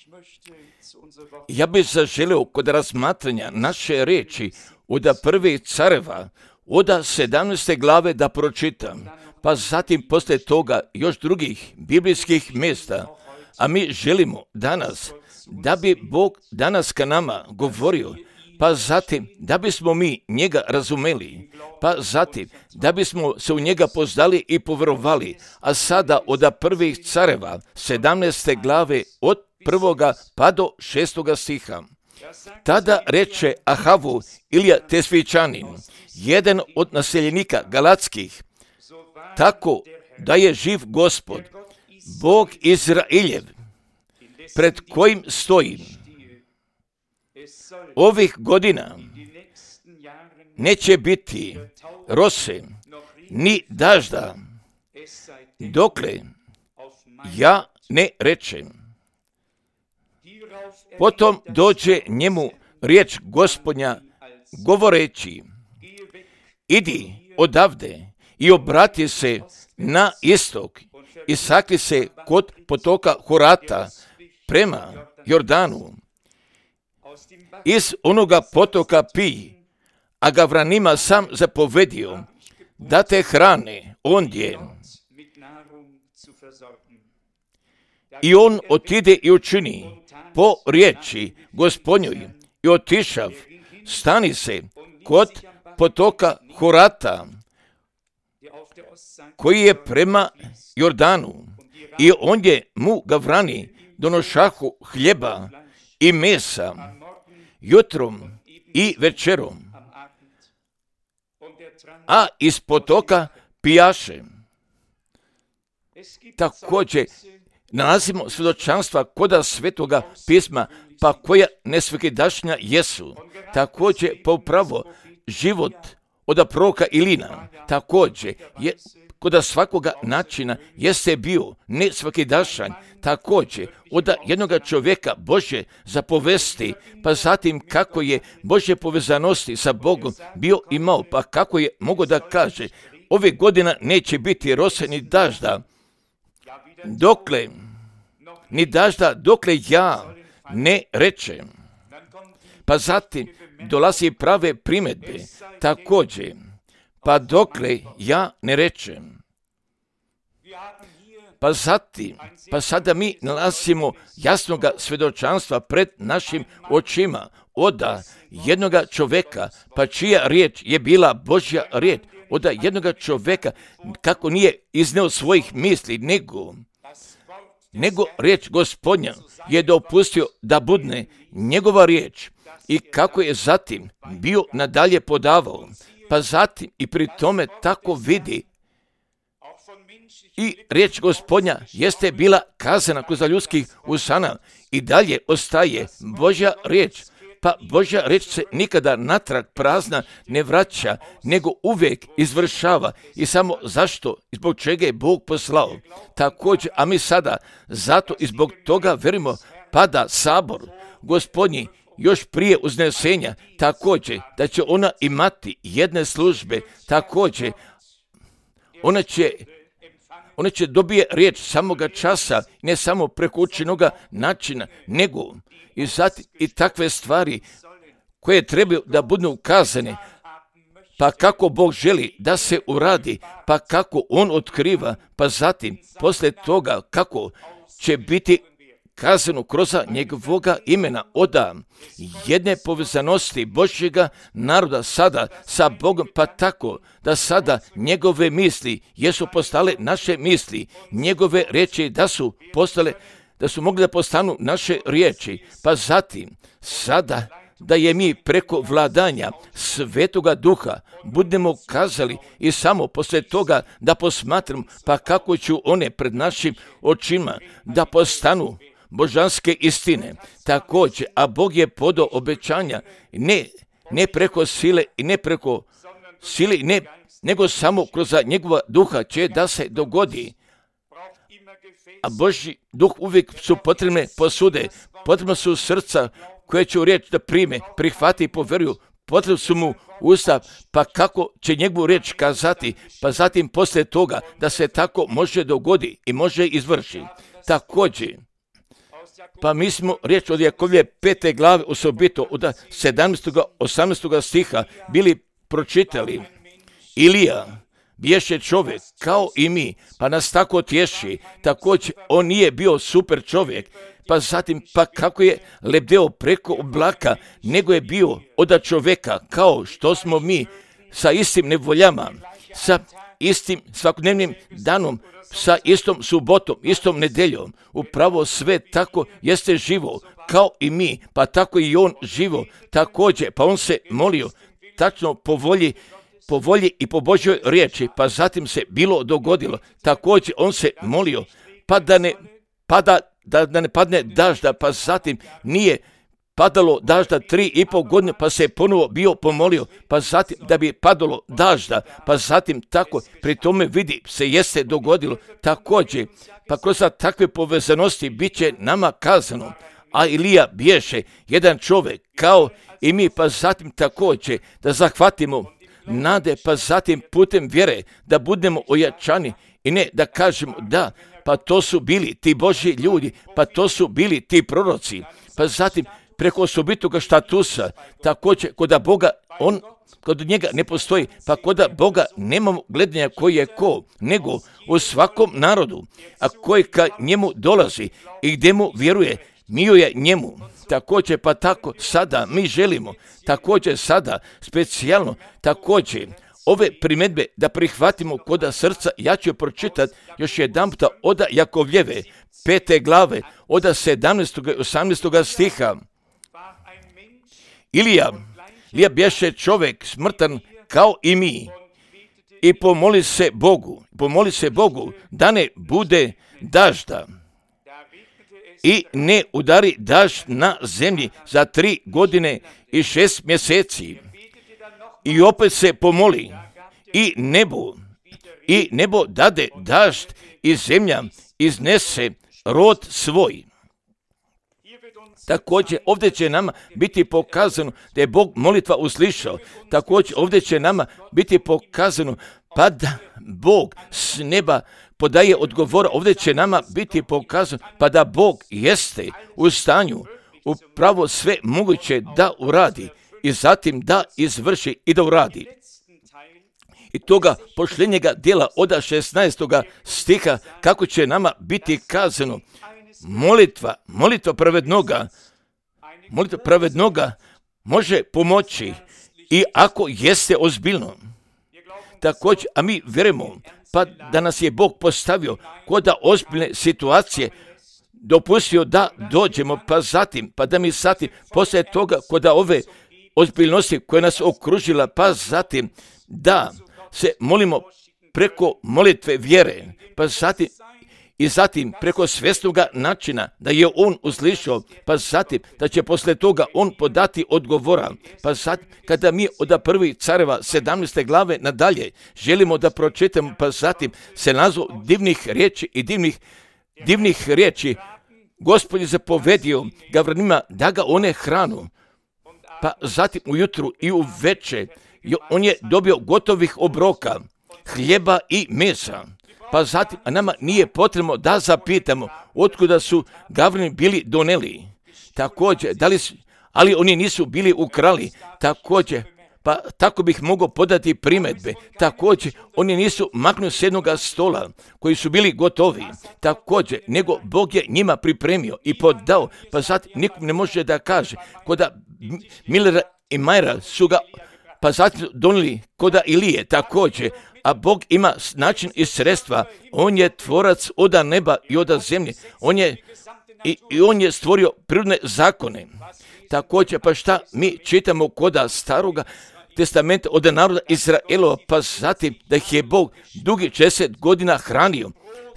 Ja bih zaželio kod razmatranja naše riječi od prvih careva, od 17. glave da pročitam, pa zatim poslije toga još drugih biblijskih mjesta, a mi želimo danas da bi Bog danas ka nama govorio, pa zatim da bismo mi njega razumeli, pa zatim da bismo se u njega poznali i povjerovali, a sada od prvih careva 17. glave od 1. pa do 6. stiha. Tada reče Ahavu Ilija Tesvičanin, jedan od naseljenika Galatskih, tako da je živ Gospod, Bog Izraeljev, pred kojim stojim. Ovih godina neće biti rose ni dažda, dokle ja ne rečem. Potom dođe njemu riječ Gospodnja govoreći, idi odavde i obrati se na istok i sakri se kod potoka Horata prema Jordanu. Iz onoga potoka pij, a Gavranima sam zapovedio da te hrane ondje. I on otide i učini po riječi Gospodnjoj i otišav, stani se kod potoka Horata, koji je prema Jordanu, i ondje mu Gavrani donošahu hljeba i mesa jutrom i večerom, a iz potoka pijaše. Također nalazimo svjedočanstva koda Svetoga pisma, pa koja nesvakidašnja jesu. Također po pravo život od proroka Ilina, također je koda svakoga načina jeste bio nesvakidašan, također od jednoga čovjeka Bože zapovesti, pa zatim kako je Bože povezanosti sa Bogom bio imao, pa kako je mogao da kaže, ove godina neće biti rose ni dažda, dokle ja ne rečem. Pa zatim dolazi prave primjedbe, također, pa dokle ja ne rečem. Pa zatim, pa sada mi nalazimo jasnoga svjedočanstva pred našim očima od jednoga čovjeka, pa čija riječ je bila Božja riječ, od jednoga čovjeka kako nije izneo svojih misli, nego riječ Gospodnja je dopustio da budne njegova riječ i kako je zatim bio nadalje podavao, pa zatim i pri tome tako vidi i riječ Gospodnja jeste bila kazana kroz ljudskih usana i dalje ostaje Božja riječ. Pa Božja riječ se nikada natrag prazna ne vraća, nego uvijek izvršava. I samo zašto i zbog čega je Bog poslao. Također, a mi sada zato i zbog toga verimo pada sabor Gospodnji još prije uznesenja, također da će ona imati jedne službe, također ona će dobije riječ samoga časa, ne samo preko učenoga načina, nego i takve stvari koje trebaju da budu ukazane, pa kako Bog želi da se uradi, pa kako On otkriva, pa zatim poslije toga kako će biti kazano kroz njegovoga imena od jedne povezanosti Božjega naroda sada sa Bogom, pa tako da sada njegove misli jesu postale naše misli, njegove riječi da su mogli da postanu naše riječi, pa zatim sada da je mi preko vladanja Svetoga Duha budemo kazali i samo poslije toga da posmatramo pa kako ću one pred našim očima da postanu božanske istine. Također, a Bog je podao obećanja ne preko sile i ne preko sile, nego samo kroz njegova duha će da se dogodi. A Božji duh uvijek su potrebne posude, potrebno su srca koje će u riječ da prime, prihvati i povjeruju, potrebno su mu usta, pa kako će njegovu riječ kazati, pa zatim poslije toga da se tako može dogodi i može izvršiti. Također, Pa mi smo riječ od Jakovlje 5. glave, osobito od 17. 18. stiha bili pročitali. Ilija biješe čovjek kao i mi, pa nas tako tješi. Također on nije bio super čovjek, pa zatim pa kako je lebdeo preko oblaka, nego je bio od čovjeka kao što smo mi, sa istim nevoljama, sa istim svakodnevnim danom, sa istom subotom, istom nedeljom. Upravo sve tako jeste živo kao i mi, pa tako i on živo također, pa on se molio tačno po volji i po Božjoj riječi, pa zatim se bilo dogodilo. Također on se molio pa da ne padne dažda, pa zatim nije padalo dažda 3,5 godine, pa se ponovo bio pomolio, pa zatim da bi padalo dažda, pa zatim tako pri tome vidi se jeste dogodilo. Također, pa kroz takve povezanosti bit će nama kazano, a Ilija biješe jedan čovjek kao i mi, pa zatim također da zahvatimo nade, pa zatim putem vjere da budemo ojačani i ne da kažemo da, pa to su bili ti Božji ljudi, pa to su bili ti proroci, pa zatim preko osobitoga štatusa, također kod Boga, kod njega ne postoji, pa kod Boga nemamo gledanja koji je ko, nego u svakom narodu, a koji ka njemu dolazi i gdje mu vjeruje, miluje njemu. Također pa tako sada mi želimo, također sada specijalno, također ove primjedbe da prihvatimo kod srca. Ja ću pročitati još jedan puta od Jakovljeve 5. glave, od 17. i 18. stiha. Ilija bješe čovjek smrtan kao i mi i pomoli se Bogu da ne bude dažda i ne udari dažd na zemlji za 3 godine i 6 mjeseci. I opet se pomoli i nebo dade dažd i zemlja iznese rod svoj. Također ovdje će nama biti pokazano da je Bog molitva uslišao. Također ovdje će nama biti pokazano pa da Bog s neba podaje odgovora. Ovdje će nama biti pokazano pa da Bog jeste u stanju upravo sve moguće da uradi i zatim da izvrši i da uradi. I toga posljednjega dijela od 16. stiha kako će nama biti kazano molitva pravednoga može pomoći i ako jeste ozbiljno. Također, a mi vjerujemo pa da nas je Bog postavio kod ozbiljne situacije, dopustio da dođemo, pa zatim, pa da mi zatim, poslije toga kod ove ozbiljnosti koja nas okružila, pa zatim da se molimo preko molitve vjere, pa zatim preko svjesnoga načina da je on uslišao, pa zatim da će poslije toga on podati odgovora, pa zatim kada mi od 1. Careva 17. glave nadalje želimo da pročitamo, pa zatim se nazvu divnih riječi i divnih riječi. Gospod je zapovedio Gavranima da ga one hranu, pa zatim ujutru i u večer on je dobio gotovih obroka, hljeba i mesa. Pa zatim, a nama nije potrebno da zapitamo otkuda su Gavrani bili doneli. Također, ali oni nisu bili ukrali. Također, pa tako bih mogao podati primjedbe. Također, oni nisu maknuli s jednoga stola koji su bili gotovi. Također, nego Bog je njima pripremio i podao. Pa zatim, nikom ne može da kaže. Koda Millera i Majera su ga pa zatim donijeli koda Ilije također, a Bog ima način i sredstva. On je tvorac od neba i od zemlje. On je stvorio prirodne zakone. Također, pa šta mi čitamo koda staroga testamenta od naroda Izraelova, pa zatim da ih je Bog dugi 60 godina hranio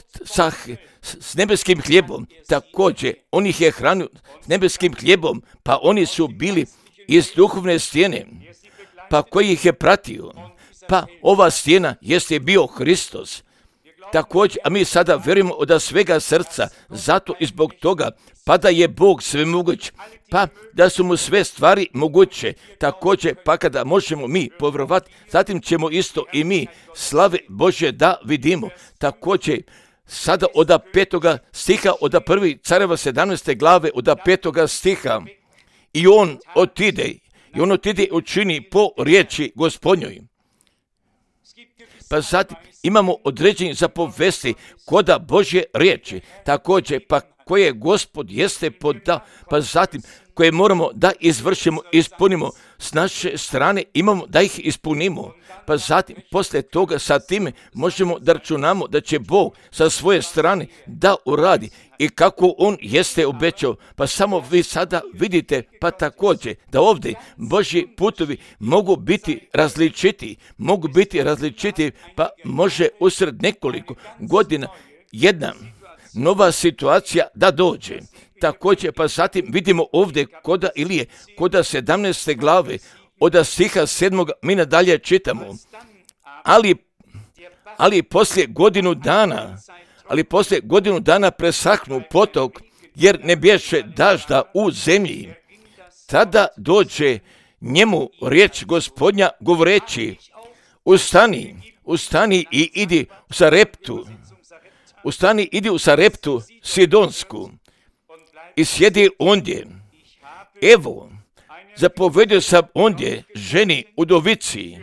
s nebeskim hljebom. Također, on ih je hranio s nebeskim hljebom, pa oni su bili iz duhovne stijene, pa koji ih je pratio. Pa ova stijena jeste bio Hristos. Također, a mi sada vjerujemo od svega srca, zato i zbog toga, pa da je Bog svemoguć, pa da su mu sve stvari moguće. Također, pa kada možemo mi povjerovati, zatim ćemo isto i mi slave Božje da vidimo. Također, sada od 5. stiha, od 1. Careva 17. glave, od 5. stiha. I on otide i učini po riječi Gospodnjoj. Pa zatim imamo određeni zapovesti koda Božje riječi, također pa koje Gospod jeste podao, pa zatim koje moramo da izvršimo, ispunimo s naše strane, imamo da ih ispunimo. Pa zatim, poslije toga sa time možemo da računamo da će Bog sa svoje strane da uradi i kako On jeste obećao. Pa samo vi sada vidite, pa također da ovdje Božji putovi mogu biti različiti, pa može usred nekoliko godina jedna nova situacija da dođe. Također, pa zatim vidimo ovdje koda Ilije, koda 17. glave, od stiha 7. mi nadalje čitamo. Ali poslije godinu dana presahnu potok, jer ne bješe dažda u zemlji. Tada dođe njemu riječ Gospodnja govoreći, ustani i idi u Sareptu. Idi u Sareptu Sidonsku i sjedi ondje. Evo, zapovedio sam ondje ženi udovici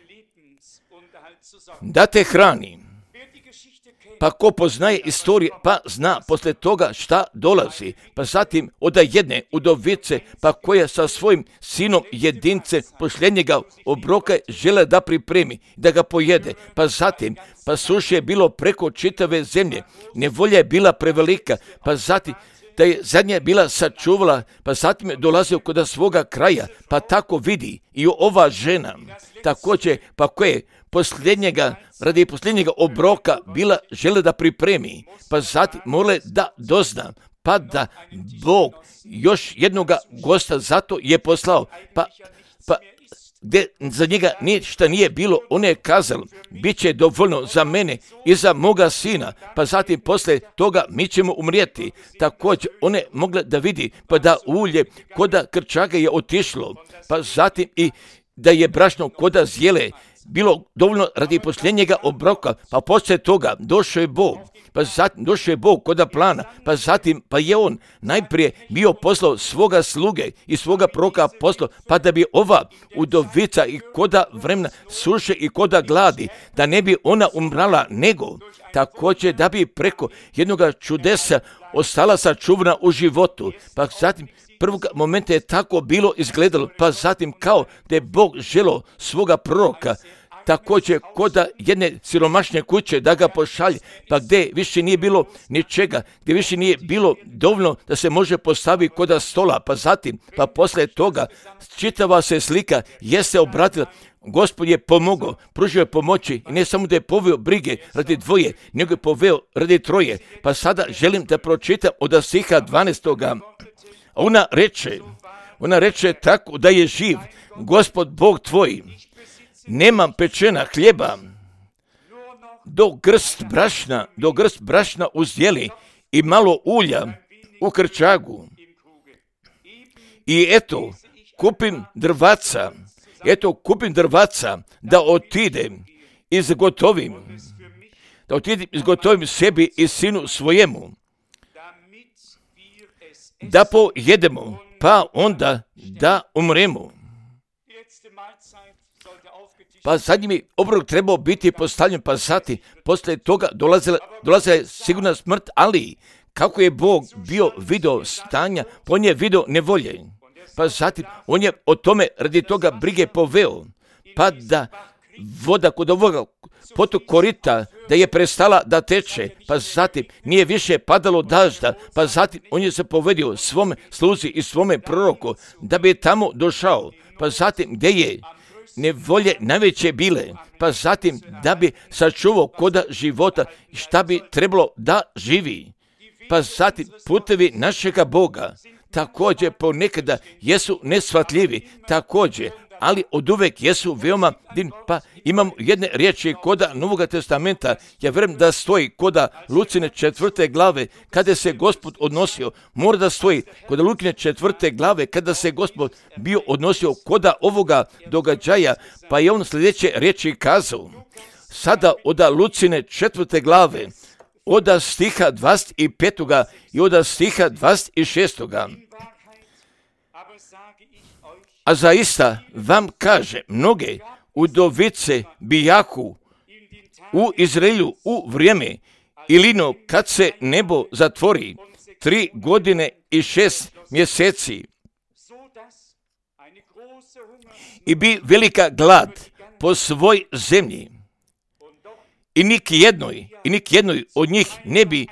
da te hrani. Pa ko poznaje istoriju, pa zna poslije toga šta dolazi. Pa zatim od jedne udovice, pa koja sa svojim sinom jedince posljednjega obroka žele da pripremi, da ga pojede. Pa zatim, pa suše je bilo preko čitave zemlje, nevolja je bila prevelika, pa zatim da je zadnja bila sačuvala, pa zatim je dolazio kod svoga kraja, pa tako vidi i ova žena, također pa koje radi posljednjega obroka bila žele da pripremi, pa zatim mole da dozna, pa da Bog još jednoga gosta zato je poslao, pa gdje za njega ništa nije bilo, on je kazao, bit će dovoljno za mene i za moga sina, pa zatim poslije toga mi ćemo umrijeti. Također one mogle da vidi, pa da ulje koda krčaga je otišlo, pa zatim i da je brašno koda zjele bilo dovoljno radi posljednjega obroka, pa poslije toga došao je Bog. Pa zatim došao je Bog koda plana, pa zatim pa je on najprije bio poslao svoga sluge i svoga proroka poslao, pa da bi ova udovica i koda vremena suše i koda gladi, da ne bi ona umrala, nego također da bi preko jednoga čudesa ostala sačuvana u životu. Pa zatim prvog momenta je tako bilo izgledalo, pa zatim kao da je Bog želio svoga proroka također koda jedne siromašne kuće da ga pošalje, pa gdje više nije bilo ničega, gdje više nije bilo dovoljno da se može postaviti koda stola, pa zatim, pa poslije toga čitava se slika jeste obratila, Gospod je pomogao, pružio je pomoći i ne samo da je poveo brige radi dvoje, nego je poveo radi troje. Pa sada želim da pročitam od stiha 12. Ona reče tako da je živ Gospod Bog tvoj. Nemam pečena hljeba, do grst brašna uzdjeli i malo ulja u krčagu. I eto, kupim drvaca da otidem izgotovim sebi i sinu svojemu, da pojedemo, pa onda da umremo. Pa zadnji mi obrok trebao biti postavljen, pa zatim poslije toga dolazila je sigurna smrt, ali kako je Bog bio video stanja, on je video nevolje. Pa zatim on je o tome radi toga brige poveo, pa da voda kod ovoga potok korita da je prestala da teče, pa zatim nije više padalo dažda, pa zatim on je se povedio svome sluzi i svome proroku da bi tamo došao, pa zatim gdje je nevolje najveće bile, pa zatim da bi sačuvao koda života šta bi trebalo da živi. Pa zatim putevi našega Boga također ponekada jesu neshvatljivi, također, ali oduvek jesu veoma divni. Pa imam jedne riječi koda Novoga testamenta, ja vjerujem da stoji koda Lucine 4. glave, kada se Gospod odnosio, mora da stoji koda Lukine 4. glave, kada se Gospod bio odnosio koda ovoga događaja, pa je on sljedeće riječi kazao. Sada od Lucine 4. glave, od stiha 25. i od stiha 26. A zaista vam kaže, mnoge udovice bijahu u Izraelu u vrijeme Ilino kad se nebo zatvori 3 godine i 6 mjeseci i bi velika glad po svoj zemlji i nik jednoj od njih ne bi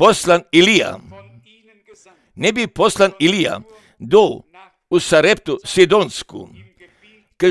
poslan Ilija do u Sareptu Sidonsku k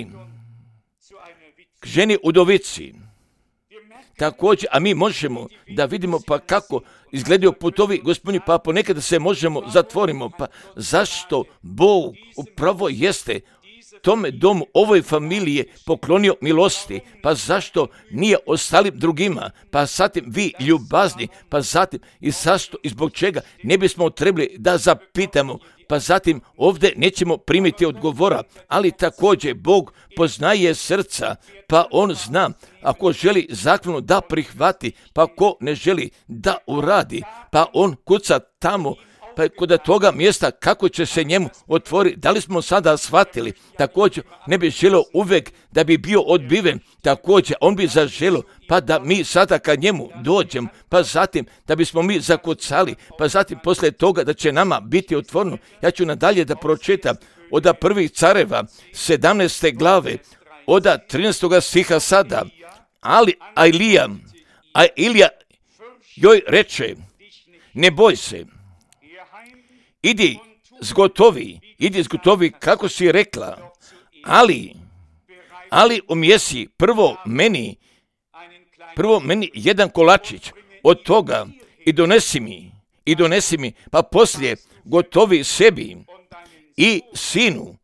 ženi udovici. Također, a mi možemo da vidimo pa kako izgledaju putovi Gospodnji, pa ponekada se možemo zatvorimo, pa zašto Bog upravo jeste tome domu, ovoj familiji poklonio milosti, pa zašto nije ostalim drugima, pa zatim vi ljubazni, pa zatim i zašto i zbog čega ne bismo trebali da zapitamo, pa zatim ovdje nećemo primiti odgovora, ali također Bog poznaje srca, pa On zna ako želi zakonu da prihvati, pa ko ne želi da uradi, pa On kuca tamo, pa kod toga mjesta kako će se njemu otvoriti. Da li smo sada shvatili? Također ne bi želio uvijek da bi bio odbiven, također on bi zaželio pa da mi sada kad njemu dođemo, pa zatim da bismo mi zakucali, pa zatim poslije toga da će nama biti otvoreno. Ja ću nadalje da pročitam od prvih careva 17. glave od 13. stiha sada. Ali Ilija joj reče, ne boj se, idi zgotovi kako si rekla, ali umjesi prvo meni jedan kolačić od toga i donesi mi, pa poslije gotovi sebi i sinu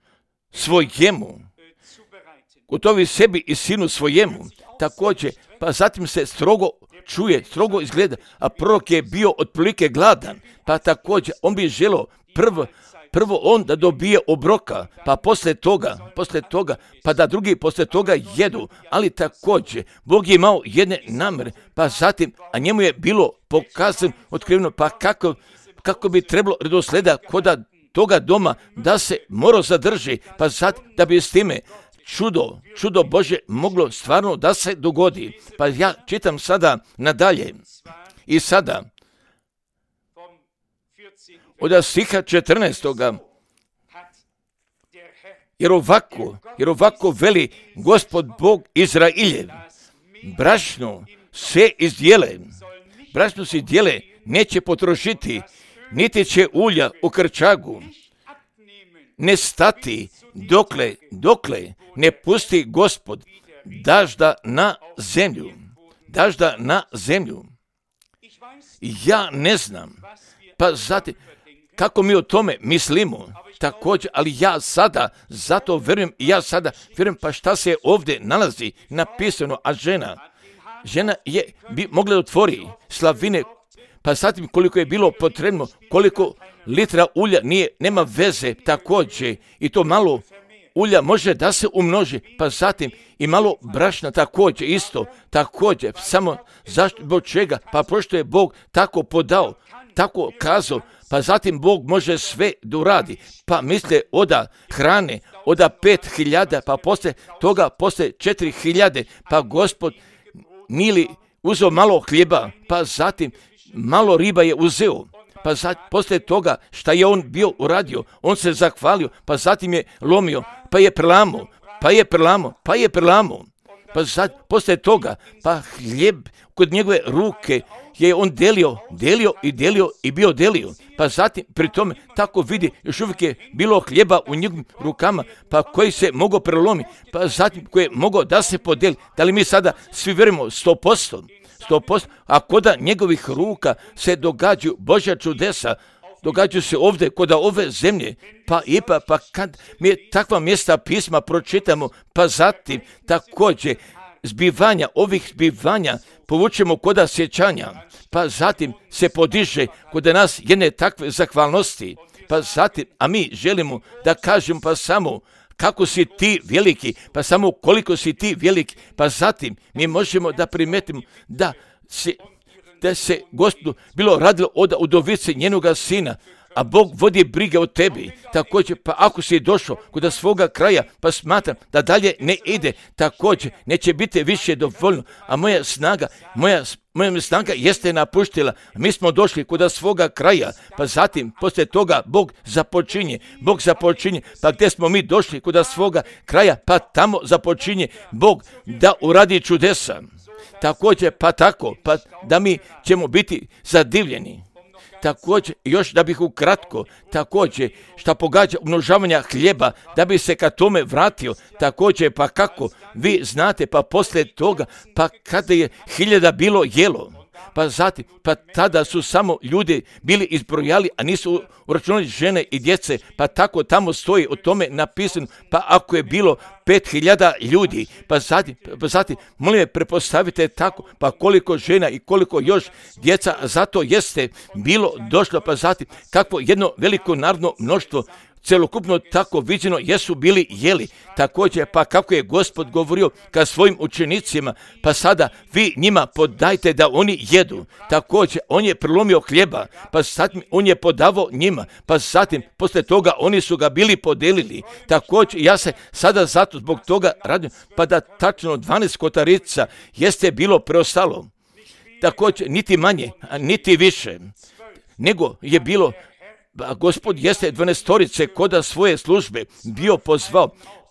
svojemu, također, pa zatim se strogo čuje, strogo izgleda, a prorok je bio otprilike gladan, pa također on bi želio prvo on da dobije obroka, pa poslije toga, pa da drugi poslije toga jedu, ali također Bog je imao jedne namere, pa zatim, a njemu je bilo pokazano, otkriveno, pa kako bi trebalo redoslijeda kod toga doma da se morao zadrži, pa zatim da bi s time čudo Bože moglo stvarno da se dogodi. Pa ja čitam sada nadalje i sada od stiha 14. Jer ovako veli Gospod Bog Izrailjev, brašno se izdjele, neće potrošiti, niti će ulja u krčagu ne stati, dokle ne pusti Gospod dažda na zemlju. Ja ne znam, pa zatim, kako mi o tome mislimo, također, ali ja sada, zato vjerujem, pa šta se ovdje nalazi napisano, a žena je mogla otvori slavine, pa zatim koliko je bilo potrebno, koliko litra ulja nema veze, također, i to malo ulja može da se umnoži, pa zatim i malo brašna također, isto, također, samo zašto, zbog čega, pa pošto je Bog tako podao, tako kazao, pa zatim Bog može sve da uradi, pa misle oda hrane, oda 5.000, pa poslije toga, poslije 4.000, pa Gospod nili uzeo malo hljeba, pa zatim malo riba je uzeo, pa poslije toga šta je on bio uradio, on se zahvalio, pa zatim je lomio, pa je prelamo, pa poslije toga, pa hljeb kod njegove ruke je on delio i bio delio, pa zatim pri tome tako vidi, još uvijek je bilo hljeba u njegovim rukama, pa koji se mogao prelomiti, pa zatim koji je mogao da se podeli. Da li mi sada svi vjerujemo 100%, a kod njegovih ruka se događaju Božja čudesa, događaju se ovdje kod ove zemlje, pa kad mi takva mjesta pisma pročitamo, pa zatim također ovih zbivanja povučemo kod sjećanja, pa zatim se podiže kod nas jedne takve zahvalnosti, pa zatim, a mi želimo da kažemo pa samo kako si ti veliki, pa samo koliko si ti veliki, pa zatim mi možemo da primetimo da da se Gospodu bilo radilo od udovice njenoga sina, a Bog vodi brige o tebi. Također, pa ako si došao kod svoga kraja, pa smatram da dalje ne ide, također neće biti više dovoljno, a moja snaga jeste napuštila. Mi smo došli kod svoga kraja, pa zatim, poslije toga, Bog započinje, pa gdje smo mi došli kod svoga kraja, pa tamo započinje Bog da uradi čudesa. Također, pa tako, pa da mi ćemo biti zadivljeni. Također, još da bih ukratko, također, šta pogađa umnožavanja hljeba, da bi se ka tome vratio, također, pa kako, vi znate, pa poslije toga, pa kada je 1000 bilo jelo, pa zatim, pa tada su samo ljudi bili izbrojali, a nisu uračunali žene i djece, pa tako tamo stoji o tome napisano, pa ako je bilo 5000 ljudi, pa zatim, molim me, prepostavite tako, pa koliko žena i koliko još djeca, zato jeste bilo došlo, pa zatim, kakvo jedno veliko narodno mnoštvo, celokupno tako viđeno jesu bili jeli. Također, pa kako je Gospod govorio ka svojim učenicima, pa sada vi njima podajte da oni jedu. Također, on je prelomio hljeba, pa zatim on je podavao njima, pa zatim, poslije toga oni su ga bili podelili. Također, ja se sada zato zbog toga radim, pa da tačno 12 kotarica jeste bilo preostalo. Također, niti manje, a niti više, nego je bilo. Gospod jeste 12 koda svoje službe bio pozvao, pa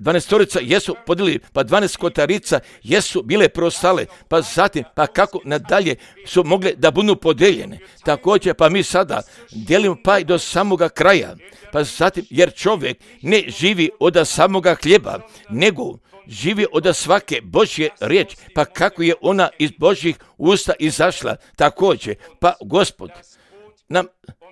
12 jesu podelili, pa 12 kotarica jesu bile preostale, pa zatim, pa kako nadalje su mogle da budu podeljene. Također, pa mi sada dijelimo pa i do samoga kraja, pa zatim, jer čovjek ne živi od samoga hljeba, nego živi od svake Božje riječi, pa kako je ona iz Božjih usta izašla. Također, pa Gospod nam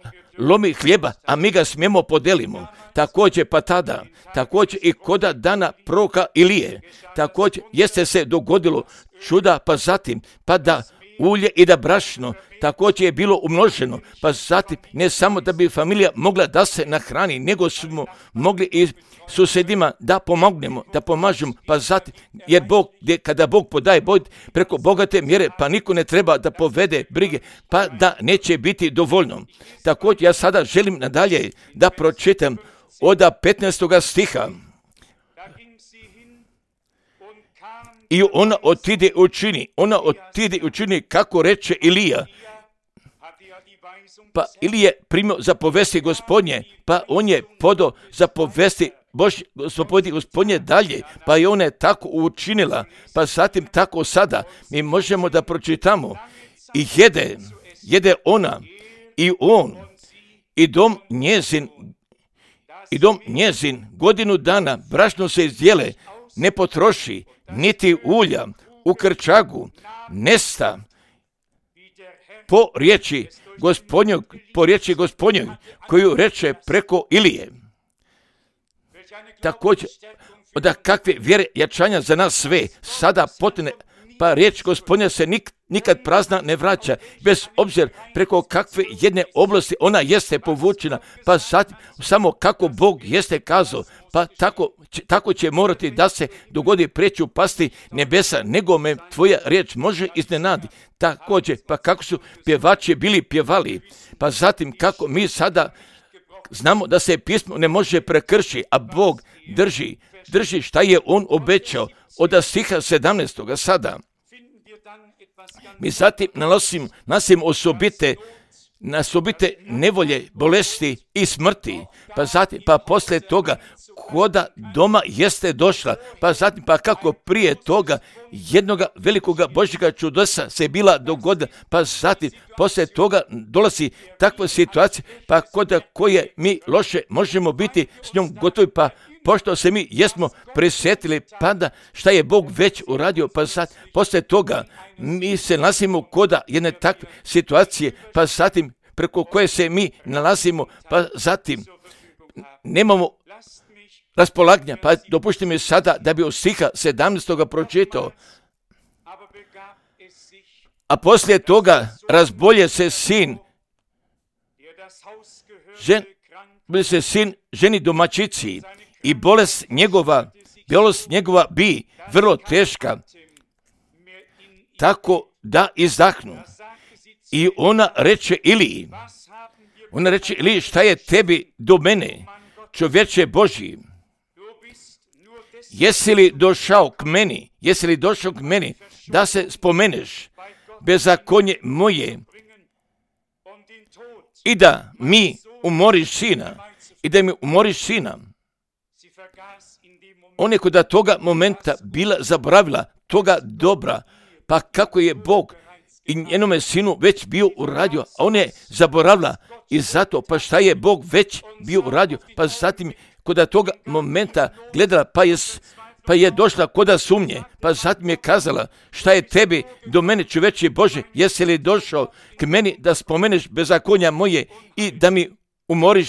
lomi hljeba, a mi ga smijemo podelimo. Također, pa tada, također i koda dana proroka Ilije, također jeste se dogodilo čuda, pa zatim, pa da ulje i da brašno također je bilo umnoženo, pa zatim ne samo da bi familija mogla da se nahrani, nego smo mogli i susjedima da pomognemo, da pomažemo, pa zatim, jer kada Bog podaje preko bogate mjere, pa niko ne treba da povede brige, pa da neće biti dovoljno. Također, ja sada želim nadalje da pročitam od 15. stiha. I ona otide učini kako reče Ilija. Pa Ilije primio zapovesti Gospodnje, pa on je podao zapovesti Gospodnje dalje, pa i ona je tako učinila, pa zatim tako sada mi možemo da pročitamo i jede ona i on i dom njezin godinu dana brašno se izdjele, ne potroši, niti ulja u krčagu nesta po riječi Gospodnjoj koju reče preko Ilije. Također, od kakve vjere jačanja za nas sve sada potne, pa riječ Gospodnja se nikad prazna ne vraća, bez obzira preko kakve jedne oblasti ona jeste povučena, pa zatim samo kako Bog jeste kazao, pa tako će morati da se dogodi preću pasti nebesa, nego me tvoja riječ može iznenadi. Također, pa kako su pjevači bili pjevali, pa zatim kako mi sada znamo da se pismo ne može prekršiti, a Bog drži šta je on obećao od stiha 17. sada. Mi zatim nalazimo osobite nevolje, bolesti i smrti, pa zatim, pa poslije toga koda doma jeste došla, pa zatim, pa kako prije toga jednoga velikoga Božjega čudesa se bila dogodila, pa zatim, poslije toga dolazi takva situacija, pa koda koje mi loše možemo biti s njom gotovi, pa pošto se mi jesmo prisjetili, pa da šta je Bog već uradio, pa zatim, poslije toga mi se nalazimo koda jedne takve situacije, pa zatim preko koje se mi nalazimo, pa zatim nemamo raspolaganja, pa dopušti mi sada da bi od stiha 17. pročitao. A poslije toga razbolje se sin ženi domaćici i bolest njegova bi vrlo teška, tako da izdahnu. I ona reče Iliji, šta je tebi do mene, čovječe Božji? Jesi li došao k meni, da se spomeneš bezakonje moje i da mi umoriš sina? Ona je kod toga momenta bila zaboravila toga dobra, pa kako je Bog i njenome sinu već bio uradio, a ona je zaboravila i zato, pa šta je Bog već bio uradio, pa zatim kod toga momenta gledala, pa je došla koda sumnje, pa zatim je kazala, šta je tebi do mene, čoveče Bože, jesi li došao k meni da spomeneš bezakonja moje i da mi umoriš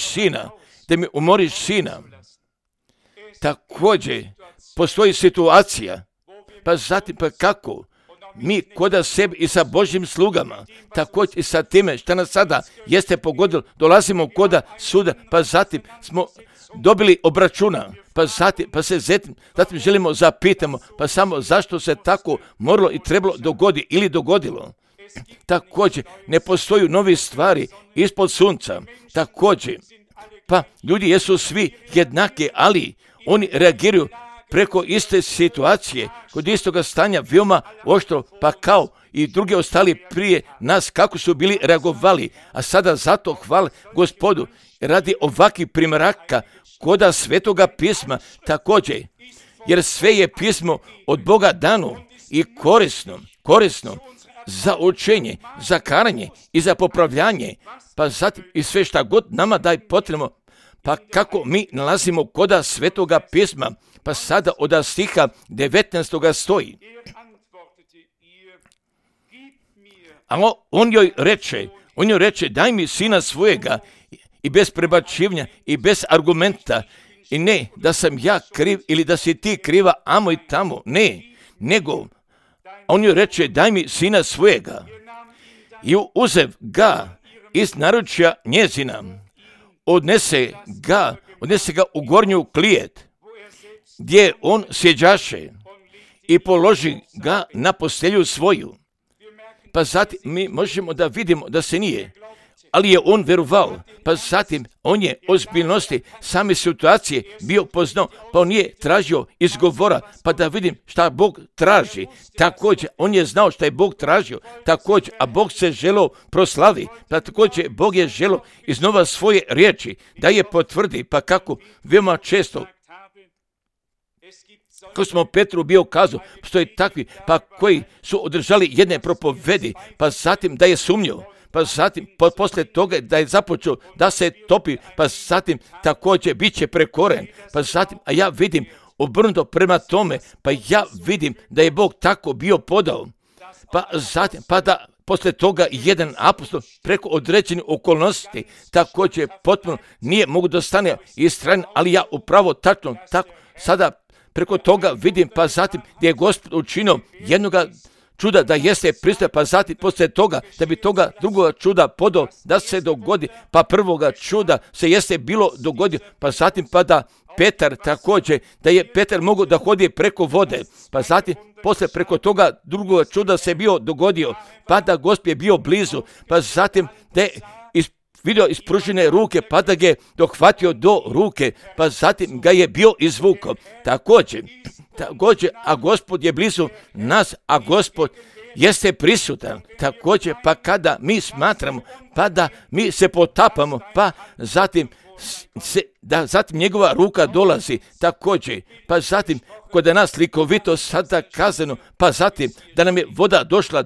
sina? Također, postoji situacija, pa zatim, pa kako? Mi koda sebi i sa Božjim slugama, također i sa time što nas sada jeste pogodilo, dolazimo koda suda, pa zatim smo dobili obračuna, pa se zatim želimo zapitamo, pa samo zašto se tako moralo i trebalo dogodilo. Također, ne postoju nove stvari ispod sunca. Također, pa ljudi jesu svi jednaki, ali oni reagiraju preko iste situacije, kod istoga stanja veoma oštro, pa kao i drugi ostali prije nas kako su bili reagovali, a sada zato hvala Gospodu radi ovakvih primjeraka koda Svetoga pisma također, jer sve je pismo od Boga dano i korisno za učenje, za karanje i za popravljanje, pa zatim i sve šta god nama daj potrebno, pa kako mi nalazimo koda Svetoga pisma, pa sada od stiha 19. stoji. A on joj reče, daj mi sina svojega, i bez prebačivanja i bez argumenta, i ne da sam ja kriv ili da si ti kriva amo i tamo, ne, nego on joj reče, daj mi sina svojega. I uzev ga iz naručja njezina, odnese ga u gornju klijet, gdje on sjeđaše, i položi ga na postelju svoju. Pa zatim mi možemo da vidimo da se nije, ali je on verovao, pa zatim on je ozbiljnosti same situacije bio poznao, pa on nije tražio izgovora, pa da vidim šta Bog traži. Također, on je znao šta je Bog tražio, također, a Bog se želeo proslavi, pa također Bog je želeo iznova svoje riječi, da je potvrdi, pa kako veoma često, ko smo Petru bio kazao, postoji takvi, pa koji su održali jedne propovedi, pa zatim da je sumnjao, pa zatim poslije toga da je započeo da se topi, pa zatim također bit će prekoren, pa zatim, a ja vidim obrnuto prema tome, pa ja vidim da je Bog tako bio podao, pa zatim, pa da poslije toga jedan apostol preko određenih okolnosti također potpuno nije mogu da stane istrajan, ali ja upravo tačno tako sada preko toga vidim, pa zatim gdje je Gospod učinio jednoga čuda da jeste pristojan, pa zatim poslije toga da bi toga drugoga čuda podao da se dogodi, pa prvoga čuda se jeste bilo dogodio, pa zatim pa da Petar također, da je Petar mogao da hodi preko vode, pa zatim poslije preko toga drugoga čuda se bio dogodio, pa da Gospod je bio blizu, pa zatim da je vidio ispružene ruke, pa da ga je dohvatio do ruke, pa zatim ga je bio izvukao. Također, a Gospod je blizu nas, a Gospod jeste prisutan. Također, pa kada mi smatramo, pa da mi se potapamo, pa zatim zatim njegova ruka dolazi također, pa zatim kod nas likovito sada kazano, pa zatim da nam je voda došla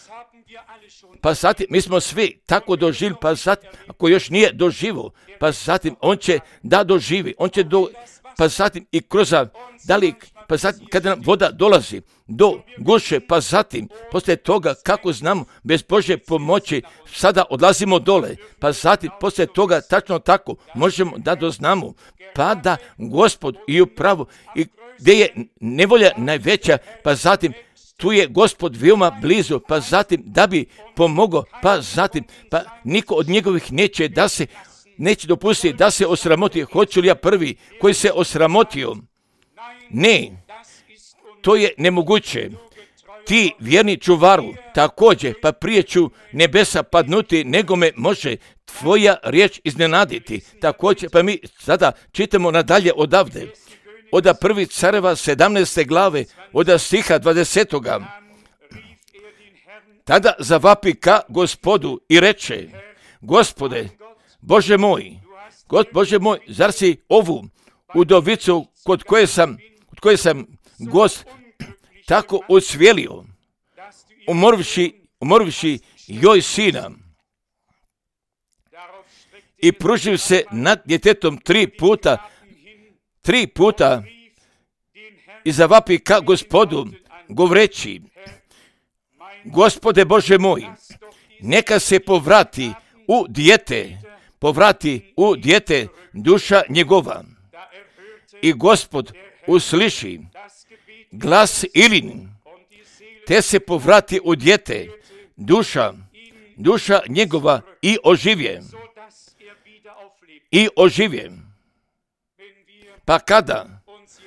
pa zatim mi smo svi tako doživjeli, pa zatim ako još nije doživio, pa zatim on će da doživi, pa zatim i kroz pa zatim kada nam voda dolazi do guše, pa zatim poslije toga kako znamo bez Božje pomoći sada odlazimo dole, pa zatim poslije toga tačno tako možemo da doznamo, pa da Gospod i upravo i gdje je nevolja najveća, pa zatim tu je Gospod veoma blizu, pa zatim da bi pomogao, pa zatim pa niko od njegovih neće dopustiti da se osramoti. Hoću li ja prvi koji se osramotio? Ne, to je nemoguće. ti vjerni čuvaru, također, pa prije ću nebesa padnuti, nego me može tvoja riječ iznenaditi. Također, pa mi sada čitamo nadalje odavde. Od prvi careva 17. glave, od stiha 20. Tada zavapi ka Gospodu i reče: Gospode, Bože moj, zar si ovu udovicu kod koje sam gost tako osvijelio, umorivši joj sina, i pružio se nad djetetom 3 puta i zavapi ka Gospodu, govoreći: Gospode Bože moj, neka se povrati u dijete duša njegova. I Gospod usliši glas Ilin, te se povrati u dijete duša njegova i oživje. Pa kada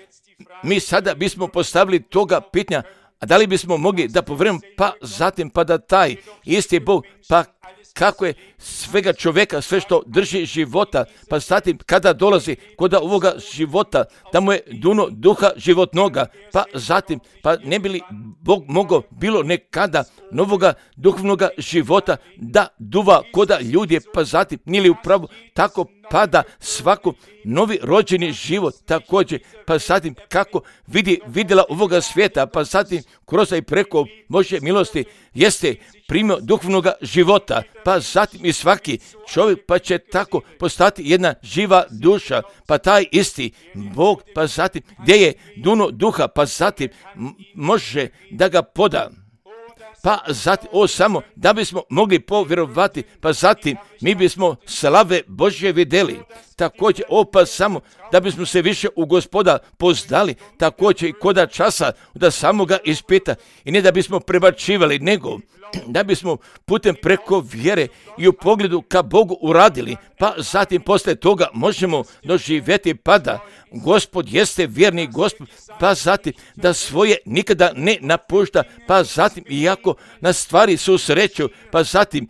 mi sada bismo postavili toga pitanja, a da li bismo mogli da povrememo, pa zatim pa da taj isti Bog, pa kako je svega čovjeka, sve što drži života, pa zatim kada dolazi kod ovoga života, da mu je duno duha životnoga, pa zatim, pa ne bi li Bog mogao bilo nekada novoga duhovnoga života da duva koda ljudi, pa zatim nije li upravo tako pada svako novi rođeni život također, pa zatim kako vidjela ovoga svijeta, pa zatim kroz i preko Božje milosti jeste primio duhovnoga života, pa zatim i svaki čovjek pa će tako postati jedna živa duša, pa taj isti Bog, pa zatim gdje je duno duha, pa zatim može da ga poda. Pa zatim, samo da bismo mogli povjerovati, pa zatim mi bismo slave Božje vidjeli. Također, pa samo da bismo se više u Gospoda poznali, također i koda časa da samoga ispita, i ne da bismo prebačivali, nego da bismo putem preko vjere i u pogledu ka Bogu uradili, pa zatim posle toga možemo doživjeti pada. Gospod jeste vjerni Gospod, pa zatim da svoje nikada ne napušta, pa zatim iako na stvari susreću, pa zatim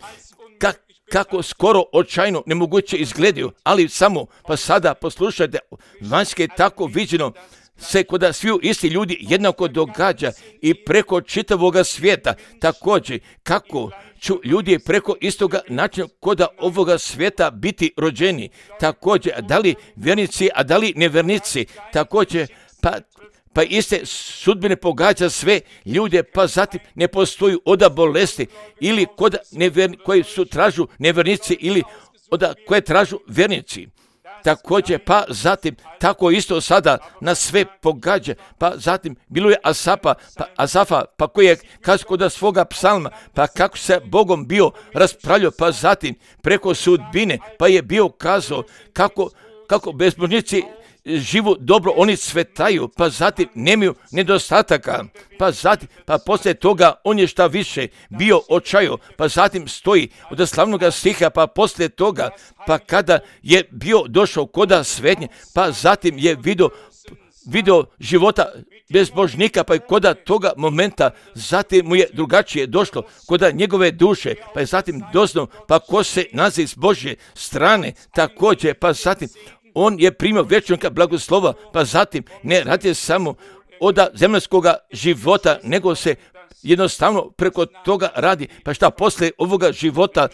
kako skoro očajno nemoguće izgledaju, ali samo pa sada poslušajte, vanjske tako viđeno se koda sviju isti ljudi jednako događa i preko čitavoga svijeta. Također, kako ću ljudi preko istoga načina koda ovoga svijeta biti rođeni. Također, da li vjernici, a da li nevjernici. Također, pa iste sudbine pogađa sve ljude, pa zatim ne postoji oda bolesti ili kod koji su tražu nevjernici ili oda koje tražu vjernici. Također, pa zatim, tako isto sada na sve pogađa, pa zatim bilo je Asafa, pa koji je kazao kod svoga psalma, pa kako se Bogom bio raspravljao, pa zatim preko sudbine, pa je bio kazao kako bezbožnici živu dobro, oni cvetaju, pa zatim nemaju nedostataka, pa zatim, pa poslije toga on je šta više bio očajo, pa zatim stoji od slavnoga stiha, pa poslije toga, pa kada je bio došao koda svetnje, pa zatim je video života bezbožnika, pa i koda toga momenta, zatim mu je drugačije došlo koda njegove duše, pa je zatim doznao, pa ko se nalazi s Božje strane, također, pa zatim on je primio vječnog blagoslova, pa zatim ne radi samo od zemaljskoga života, nego se jednostavno preko toga radi, pa šta poslije ovoga života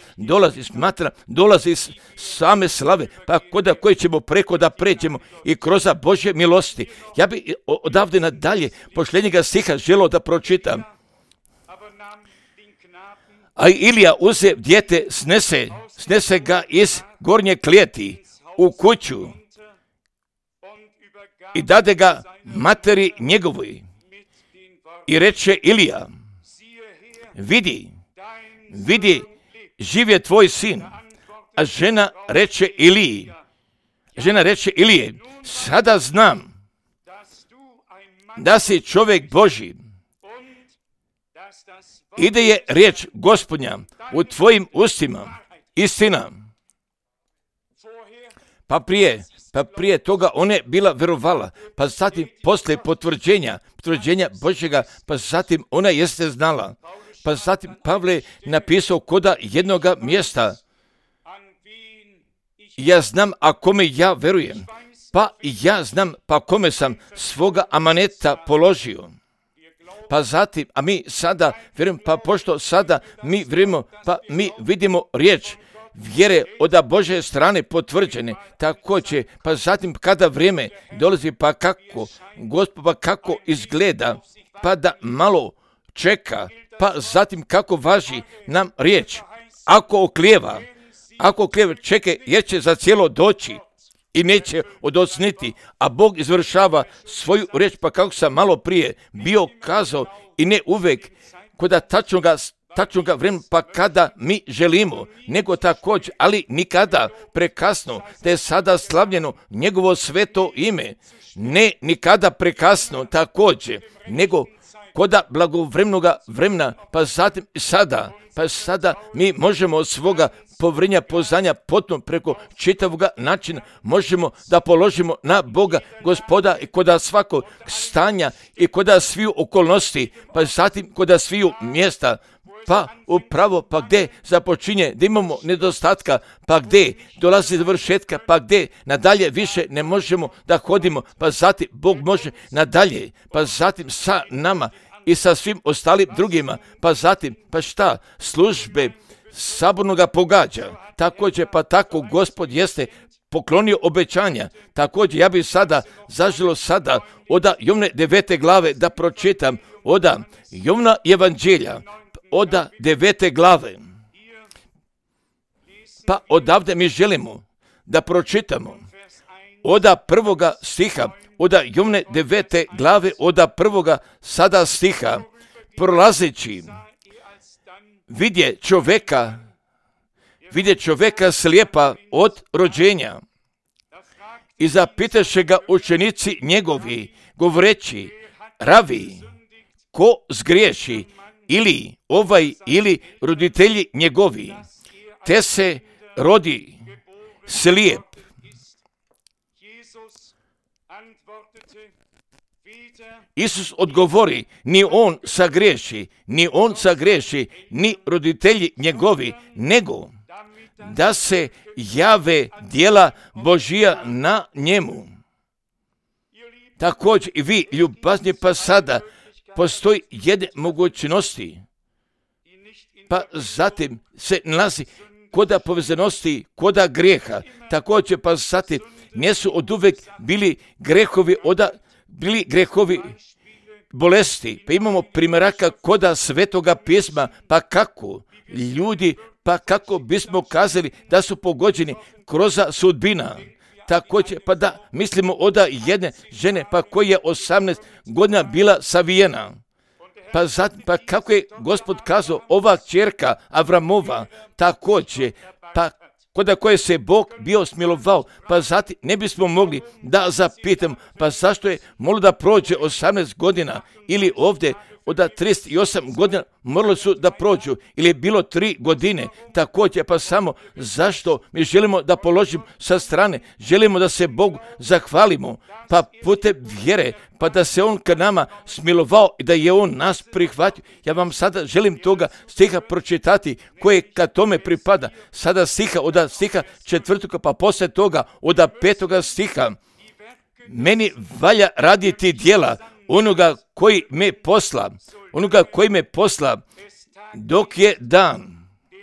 dolazi iz same slave, pa koda koji ćemo preko da pređemo i kroz Božje milosti. Ja bi odavde nadalje posljednjega stiha želio da pročitam. A Ilija uze dijete, snese ga iz gornje klijeti u kuću i dade ga materi njegovoj. I reče Ilija: vidi, živ je tvoj sin. A žena reče Ilije: sada znam da si čovjek Božji i da je riječ Gospodnja u tvojim ustima istina. Pa pa prije toga ona je bila verovala, pa zatim posle potvrđenja Božjega, pa zatim ona jeste znala. Pa zatim Pavle napisao koda jednoga mjesta, ja znam a kome ja verujem, pa ja znam pa kome sam svoga amaneta položio. Pa zatim, a mi sada vjerujemo, pa pošto sada mi vjerujemo, pa mi vidimo riječ vjere od Božje strane potvrđene, također, pa zatim kada vrijeme dolazi, pa kako, Gospod, pa kako izgleda, pa da malo čeka, pa zatim kako važi nam riječ. Ako oklijeva, čekaj, jer će za cijelo doći i neće odocniti, a Bog izvršava svoju riječ, pa kako sam malo prije bio kazao, i ne uvijek kod tačnoga vremena, pa kada mi želimo, nego također, ali nikada prekasno, da je sada slavljeno njegovo sveto ime, ne nikada prekasno također, nego koda blagovremenoga vremena, pa zatim sada mi možemo od svoga povjerenja, poznanja potom preko čitavoga načina možemo da položimo na Boga Gospoda i koda svakog stanja i koda sviju okolnosti, pa zatim koda sviju mjesta, pa upravo, pa gdje započinje, da imamo nedostatka, pa gdje dolazi do vršetka, pa gdje nadalje više ne možemo da hodimo, pa zatim Bog može nadalje, pa zatim sa nama i sa svim ostalim drugima, pa zatim, pa šta, službe sabornoga pogađa, također, pa tako Gospod jeste poklonio obećanja. Također, ja bih sada zaželio sada od Jovne 9. glave da pročitam od Jovna evanđelja, od 9. glave. Pa odavde mi želimo da pročitamo od 1. stiha, od Jovne 9. glave, od 1. sada stiha, prolazeći vidje čovjeka slijepa od rođenja. I zapitaše ga učenici njegovi, govoreći, ravi, ko zgriješi, ili ovaj, ili roditelji njegovi, te se rodi slijep. Isus odgovori, ni on sagriješi, ni roditelji njegovi, nego da se jave djela Božija na njemu. Također i vi, ljubazni, pa sada postoji jedne mogućnosti, pa zatim se nalazi koda povezanosti, koda grijeha. Također, pa zatim nisu od uvek bili grehovi bolesti. Pa imamo primjeraka koda Svetoga pisma, pa kako ljudi, pa kako bismo kazali da su pogođeni kroz sudbina. Također, pa da mislimo od jedne žene, pa koja je 18 godina bila savijena. Pa zatim, pa kako je Gospod kazao, ova kćerka Avramova, također, pa koda koje se Bog bio smilovao, pa zatim ne bismo mogli da zapitam, pa zašto je moralo da prođe 18 godina, ili ovdje od 38 godina morali su da prođu, ili je bilo 3 godine, također, pa samo zašto mi želimo da položimo sa strane, želimo da se Bogu zahvalimo, pa putem vjere, pa da se On ka nama smilovao i da je On nas prihvatio. Ja vam sada želim toga stiha pročitati koje ka tome pripada. Sada stiha od stiha 4. pa poslije toga od 5. stiha. Meni valja raditi djela onoga koji me posla, dok je dan.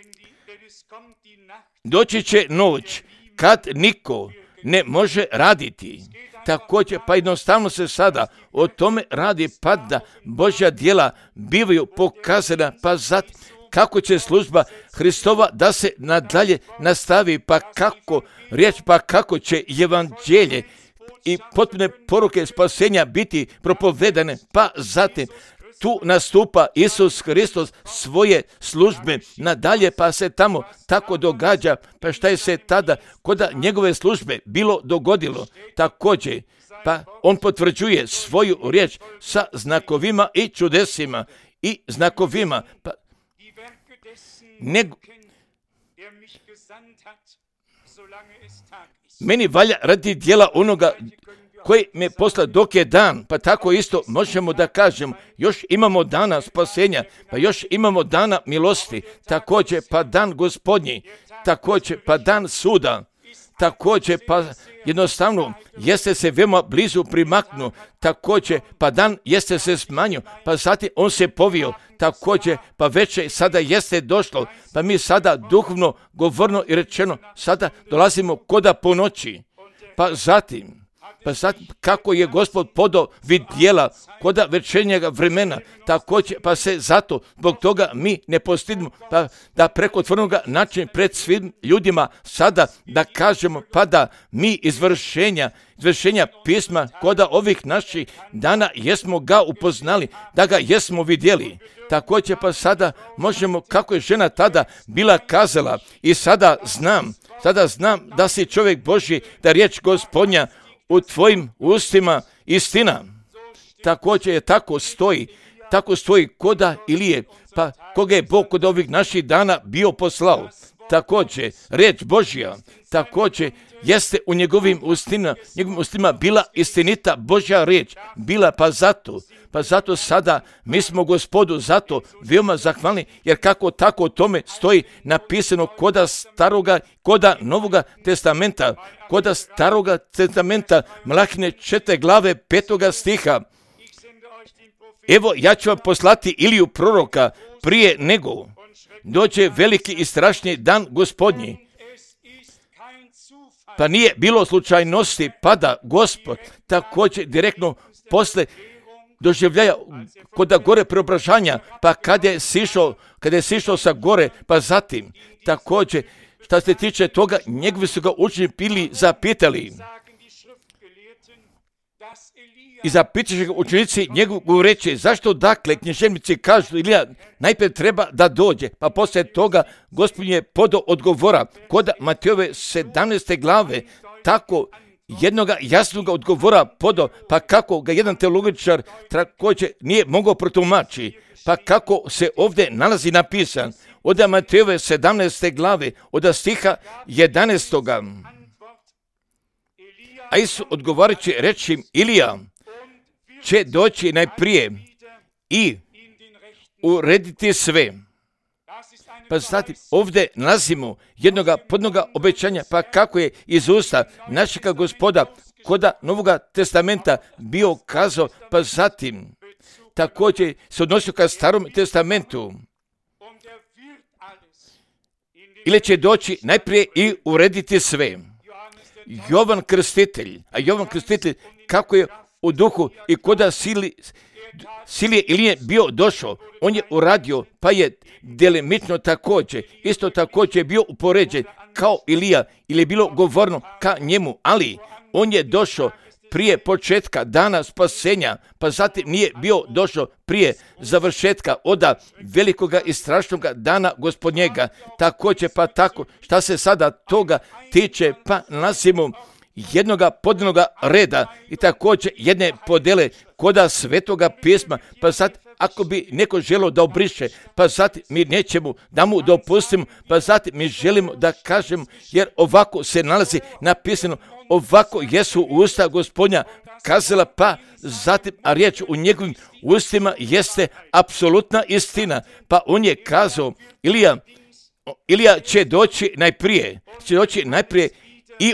Doći će noć kad niko ne može raditi. Također, pa jednostavno se sada o tome radi, pa da Božja djela bivaju pokazana, pa zatim kako će služba Hristova da se nadalje nastavi, pa kako riječ, pa kako će evanđelje i potpune poruke spasenja biti propovedane, pa zatim tu nastupa Isus Hristos svoje službe nadalje, pa se tamo tako događa, pa šta je se tada kod njegove službe bilo dogodilo. Također, pa on potvrđuje svoju riječ sa znakovima i čudesima i znakovima, pa Meni valja radi djela onoga koji me posla dok je dan, pa tako isto možemo da kažemo, još imamo dana spasenja, pa još imamo dana milosti, također pa dan Gospodnji, također pa dan suda, također pa jednostavno jeste se veoma blizu primaknu, također pa dan jeste se smanjio, pa zatim on se povio, također pa večer sada jeste došlo, pa mi sada duhovno, govorno i rečeno sada dolazimo koda po noći, pa zatim kako je Gospod podao vid djela koda večernjega vremena, također pa se zato zbog toga mi ne postidimo, pa da preko otvorenoga načina pred svim ljudima sada da kažemo pa da mi izvršenja pisma koda ovih naših dana jesmo ga upoznali, da ga jesmo vidjeli. Također pa sada možemo, kako je žena tada bila kazala, i sada znam da si čovjek Božji, da riječ Gospodnja u tvojim ustima istina. Također je tako stoji koda Ilije, pa koga je Bog kod ovih naših dana bio poslao. Također, riječ Božja, također jeste u njegovim ustima bila istinita Božja riječ, bila pa zato sada mi smo Gospodu zato veoma zahvalni, jer kako tako o tome stoji napisano koda staroga, koda novoga testamenta, koda staroga testamenta, Malahine 4. glave 5. stiha. Evo, ja ću vam poslati Iliju proroka prije nego dođe veliki i strašni dan Gospodnji. Pa nije bilo slučajnosti, pa da Gospod također direktno posle doživljaja koda gore preobražanja, pa kada je sišao sa gore, pa zatim također što se tiče toga, njegovi su ga učenici bili zapitali. I zapitaše ga učenici njegovu reći, zašto dakle književnici kažu Ilija najprije treba da dođe, pa poslije toga Gospod je podao odgovora koda Matejove 17. glave, tako jednoga jasnog odgovora podao, pa kako ga jedan teologičar također nije mogao protumačiti, pa kako se ovdje nalazi napisan od Matejove 17. glave, od stiha 11. A Isus odgovarajući reći Ilija će doći najprije i urediti sve. Pa zatim ovdje nalazimo jednoga podnoga obećanja, pa kako je iz usta našega Gospoda koda Novoga testamenta bio kazao, pa zatim također se odnosio ka Starom testamentu. Ili će doći najprije i urediti sve. Jovan Krstitelj kako je u duhu i koda Silije Ilije bio došao, on je uradio, pa je delimično također, isto također bio upoređen kao Ilija, ili je bilo govorno ka njemu, ali on je došao prije početka dana spasenja, pa zatim nije bio došao prije završetka oda velikoga i strašnoga dana Gospodnjega. Također pa tako, šta se sada toga tiče, pa nalazimo jednoga podnoga reda i također jedne podele koda Svetoga pisma, pa sad ako bi neko želio da obriše, pa zatim mi nećemo da mu dopustimo, pa zatim mi želimo da kažemo, jer ovako se nalazi napisano, ovako jesu usta Gospodnja kazala, pa zatim, a riječ u njegovim ustima jeste apsolutna istina, pa on je kazao, Ilija će doći najprije i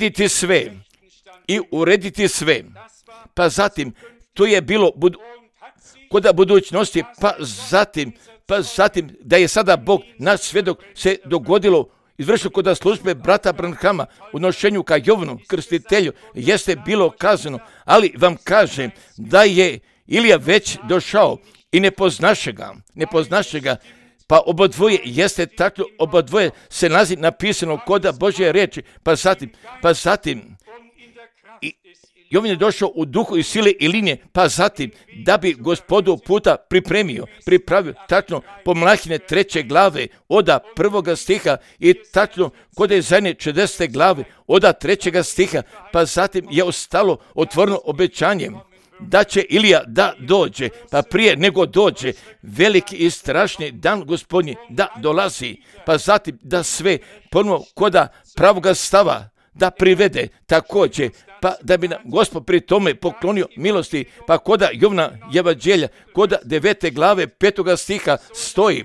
urediti sve. Pa zatim, to je bilo koda budućnosti, pa zatim da je sada Bog, naš svjedok, se dogodilo, izvršilo koda službe brata Branhama u nošenju ka Jovanu Krstitelju, jeste bilo kazano, ali vam kažem da je Ilija već došao i ne poznaše ga, pa obodvoje jeste tako, obodvoje se nalazi napisano koda Božje riječi, pa zatim Jovan je došao u duhu i sile i linije, pa zatim da bi Gospodu puta pripravio tačno po Malahine 3. glave oda 1. stiha i tačno kod Izaije 40. glave oda 3. stiha, pa zatim je ostalo otvoreno obećanje da će Ilija da dođe, pa prije nego dođe veliki i strašni dan Gospodnji da dolazi, pa zatim da sve ponovo koda pravoga stava da privede također, pa da bi nam Gospod pri tome poklonio milosti, pa koda Jovna evanđelja, koda 9. glave 5. stiha stoji: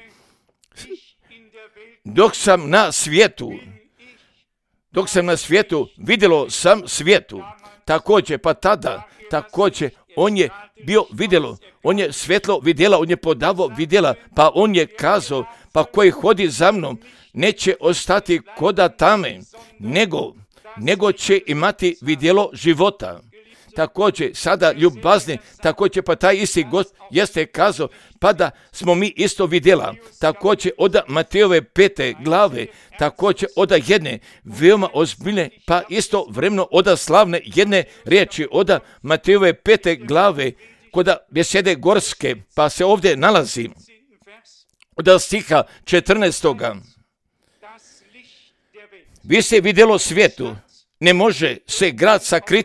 dok sam na svijetu, vidjelo sam svijetu. Također, pa tada, također, on je bio vidjelo, on je svjetlo vidjela, on je podavao vidjela, pa on je kazao, pa koji hodi za mnom, neće ostati koda tame, nego će imati vidjelo života. Također, sada ljubazni, također, pa taj isti Gost jeste kazao, pa da smo mi isto vidjela. Također, od Matejove 5. glave, također, od jedne veoma ozbiljne, pa isto vremeno od slavne jedne riječi, od Matejove 5. glave, kod besede gorske, pa se ovdje nalazi od stiha 14. Vi se vidjelo svijetu, ne može se grad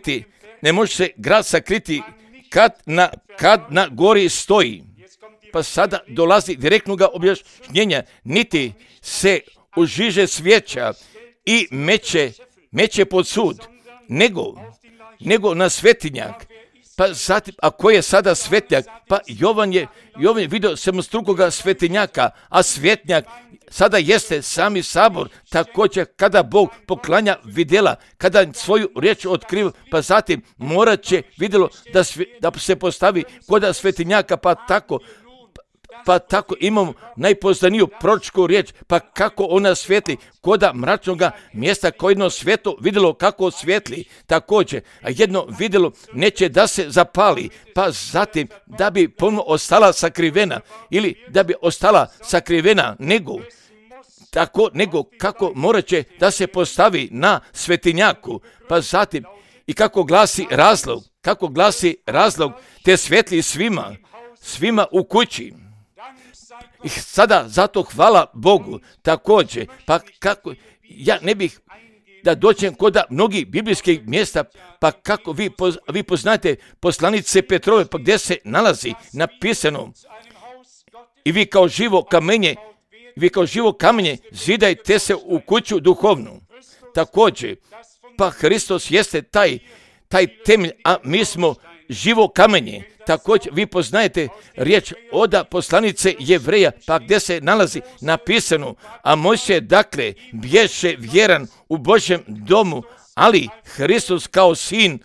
sakriti kad na gori stoji. Pa sada dolazi direktnog objašnjenja, niti se užiže svijeća i meće pod sud, nego na svetinjak. Pa zatim, a ko je sada svetnjak? Pa Jovan je vidio sedmostrukoga svetinjaka, a svetnjak sada jeste sami sabor. Također, kada Bog poklanja vidjela, kada svoju riječ otkriva, pa zatim morat će vidjelo da se postavi koda svetinjaka, pa tako imamo najpoznaniju proročku riječ, pa kako ona svijetli koda mračnoga mjesta, koje jedno svjetlo vidjelo kako svijetli. Također, a jedno vidjelo neće da se zapali, pa zatim da bi ponovno ostala sakrivena, ili da bi ostala sakrivena, nego kako morat će da se postavi na svetinjaku, pa zatim i kako glasi razlog, te svijetli svima u kući. I sada zato hvala Bogu. Također, pa kako ja ne bih da dođem kod mnogih biblijskih mjesta, pa kako vi poznate poslanice Petrove, pa gdje se nalazi napisano: i vi kao živo kamenje zidajte se u kuću duhovnu. Također, pa Hristos jeste taj temelj, a mi smo živo kamenje. Također, vi poznajete riječ od poslanice Jevreja, pa gdje se nalazi napisano: a Mojsije dakle bješe vjeran u Božjem domu, ali Hristos kao sin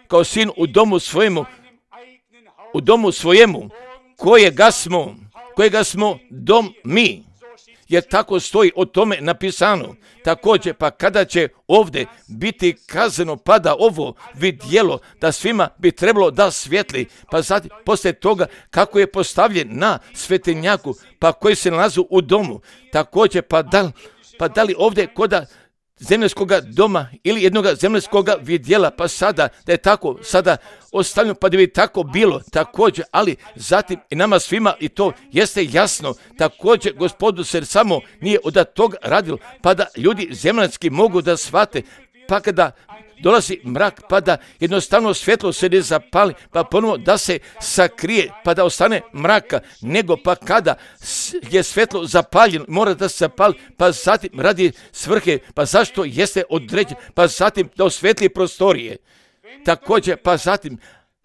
u domu svojemu, kojega smo dom mi. Jer tako stoji o tome napisano. Također, pa kada će ovdje biti kazano, pa da ovo vidjelo da svima bi trebalo da svijetli, pa zatim poslije toga kako je postavljen na svetinjaku, pa koji se nalazi u domu. Također, pa da li ovdje koda zemljskoga doma ili jednoga zemljskoga vidjela, pa sada da je tako sada ostavljeno, pa da bi tako bilo. Također, ali zatim i nama svima i to jeste jasno. Također, Gospodu se samo nije od toga radilo, pa da ljudi zemljanski mogu da shvate, pa kada dolazi mrak, pa da jednostavno svjetlo se ne zapali, pa ponovo da se sakrije, pa da ostane mraka, nego pa kada je svjetlo zapaljeno, mora da se zapali, pa zatim radi svrhe, pa zašto jeste određen, pa zatim da osvetli prostorije. Također, pa zatim,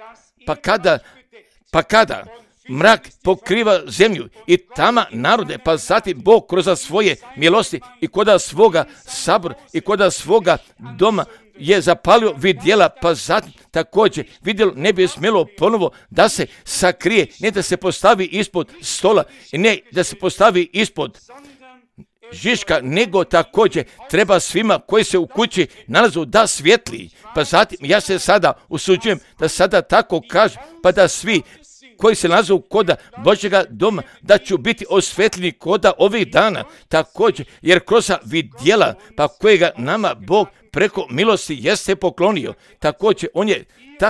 pa kada mrak pokriva zemlju i tama narode, pa zatim Bog kroz svoje milosti i koda svoga sabora i koda svoga doma je zapalio vidjela, pa zatim također vidjelo ne bi smjelo ponovo da se sakrije, ne da se postavi ispod stola i ne da se postavi ispod žiška, nego također treba svima koji se u kući nalazu da svijetli. Pa zatim ja se sada usuđujem da sada tako kažem, pa da svi koji se nalaze koda Božjega doma, da ću biti osvetljeni koda ovih dana, također, jer kroz vidjela, pa kojega nama Bog preko milosti jeste poklonio, također, on je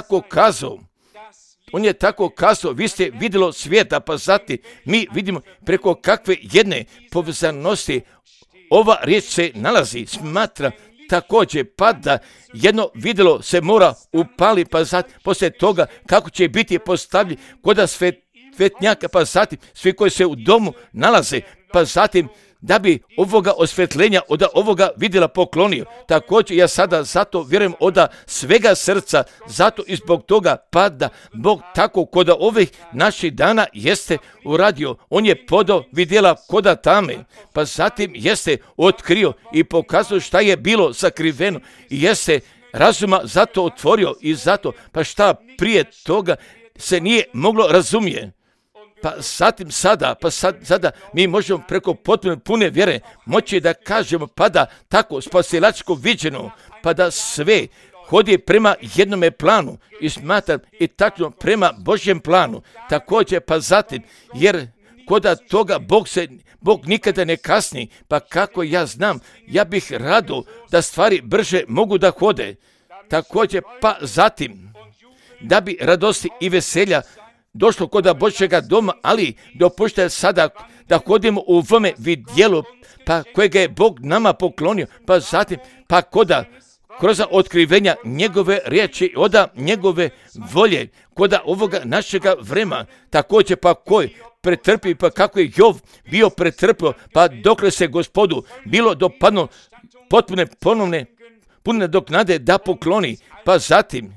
tako kazao, vi ste vidjelo svijeta, pa zatim mi vidimo preko kakve jedne povezanosti ova riječ se nalazi, smatra također pa da jedno vidjelo se mora upali, pa zatim poslije toga kako će biti postavljen kod svetnjaka, pa zatim svi koji se u domu nalaze, pa zatim da bi ovoga osvjetljenja od ovoga vidjela poklonio. Također ja sada zato vjerujem od svega srca, zato i zbog toga pa da Bog tako kod ovih naših dana jeste uradio. On je podao vidjela koda tame, pa zatim jeste otkrio i pokazao šta je bilo sakriveno i jeste razuma zato otvorio i zato pa šta prije toga se nije moglo razumjeti. Pa zatim sada mi možemo preko potpuno pune vjere moći da kažemo pa da tako spasilačko viđeno, pa da sve hodi prema jednome planu i smatram i tačno prema Božjem planu. Također pa zatim, jer koda toga Bog nikada ne kasni, pa kako ja znam, ja bih rado da stvari brže mogu da hode. Također pa zatim, da bi radosti i veselja došlo kod Božjega doma, ali dopušta sada da hodimo u ovome vidjelu, pa kojega je Bog nama poklonio, pa zatim, pa kroz otkrivenja njegove riječi, oda njegove volje, kod ovoga našega vremena, također pa koji pretrpi, pa kako je Jov bio pretrpio, pa dokle se Gospodu bilo dopadno potpune pune doknade da pokloni, pa zatim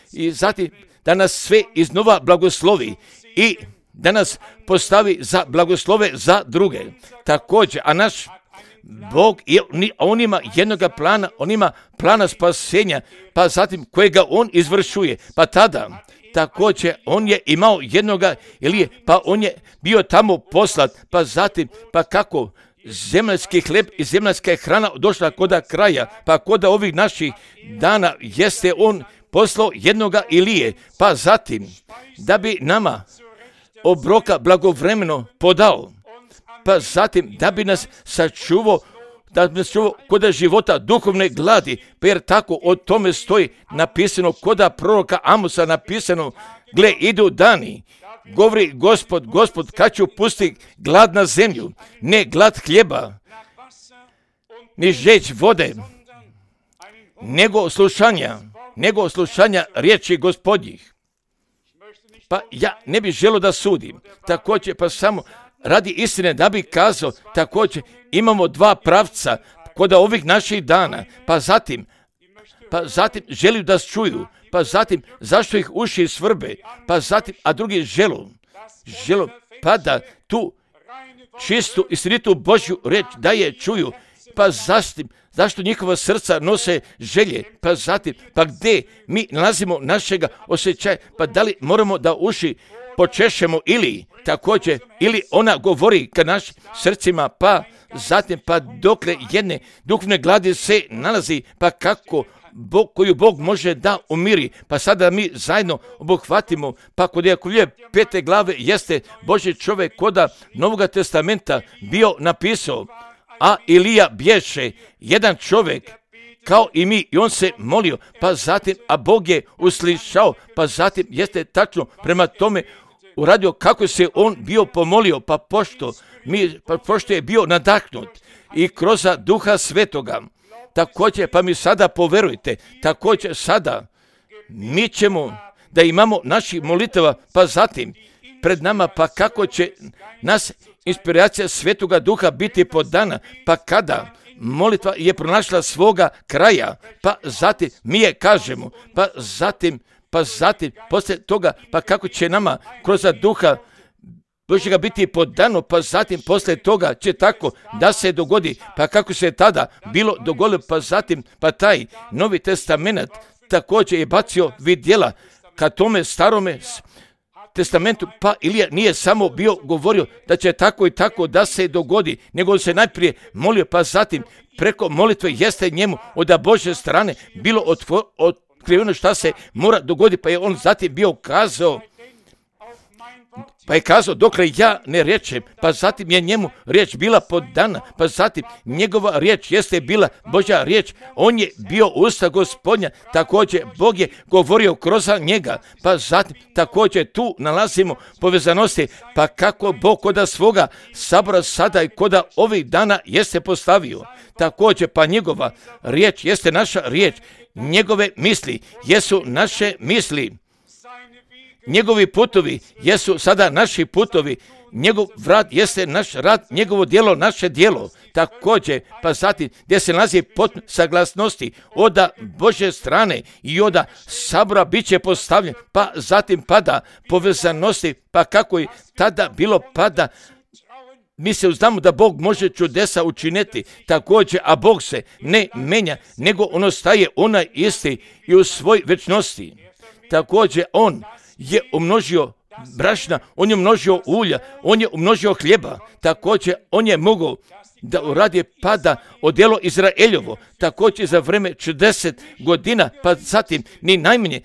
da nas sve iznova blagoslovi i da nas postavi za blagoslove za druge. Također, a naš Bog, on ima jednoga plana, on ima plana spasenja, pa zatim kojega on izvršuje, pa tada također on je imao jednoga Elije, pa on je bio tamo poslat, pa zatim, pa kako zemaljski hleb i zemaljska hrana došla koda kraja, pa koda ovih naših dana jeste on poslao jednoga Ilije, pa zatim da bi nama obroka blagovremeno podao, pa zatim da bi nas sačuvao, da bi nas čuvao koda života duhovne gladi, pa jer tako o tome stoji napisano koda proroka Amosa napisano, gle idu dani, govori Gospod kad ću pustiti glad na zemlju, ne glad hljeba, ni žeđ vode, nego slušanja riječi Gospodnjih. Pa ja ne bih želio da sudim, također pa samo radi istine da bi kazao, također imamo dva pravca kod ovih naših dana, pa zatim želi da čuju, pa zatim zašto ih uši svrbe, pa zatim, a drugi želu pa da tu čistu istinitu Božju reč da je čuju, pa zašto njihova srca nose želje, pa zatim, pa gdje mi nalazimo našega osjećaja, pa da li moramo da uši počešemo ili također, ili ona govori ka našim srcima, pa zatim, pa dokle jedne duhovne gladi se nalazi, pa kako koju Bog može da umiri, pa sada mi zajedno obuhvatimo, pa kod Jakovljeve 5. glave jeste Božji čovjek koda Novoga testamenta bio napisao, a Ilija bješe jedan čovjek kao i mi i on se molio, pa zatim, a Bog je uslišao, pa zatim jeste tačno prema tome uradio kako se on bio pomolio, pa pošto je bio nadahnut i kroz Duha Svetoga. Također, pa mi sada poverujte, također sada mi ćemo da imamo naših molitava, pa zatim pred nama, pa kako će nas inspiracija Svetoga Duha biti podana, pa kada molitva je pronašla svoga kraja, pa zatim mi je kažemo, pa zatim poslije toga, pa kako će nama kroz Duha Božjega biti podano, pa zatim poslije toga će tako da se dogodi, pa kako se tada bilo dogodilo, pa zatim, pa taj Novi testament također je bacio vidjela ka tome starome testamentu, pa Ilija nije samo bio govorio da će tako i tako da se dogodi, nego se najprije molio, pa zatim preko molitve jeste njemu od Božje strane bilo otkriveno šta se mora dogoditi, pa je on zatim bio kazao, Pa je kazao, dokle ja ne rečem, pa zatim je njemu riječ bila podana, pa zatim njegova riječ jeste bila Božja riječ, on je bio usta Gospodnja, također Bog je govorio kroz njega, pa zatim također tu nalazimo povezanosti, pa kako Bog koda svoga sabora sada i koda ovih dana jeste postavio, također pa njegova riječ jeste naša riječ, njegove misli jesu naše misli. Njegovi putovi jesu sada naši putovi, njegov rad jeste naš rad, njegovo djelo naše djelo. Također, pa zatim gdje se nalazi potpun saglasnosti od Božje strane i od sabora bit će postavljen, pa zatim pada povezanosti, pa kako je tada bilo pada, mi se znamo da Bog može čudesa učiniti, također, a Bog se ne menja, nego on ostaje onaj isti i u svoj večnosti. Također, on je umnožio brašna, on je umnožio ulja, on je umnožio hljeba, također on je mogao da uradi pada odjelo Izraeljovo, također za vreme 40 godina, pa zatim ni najmanje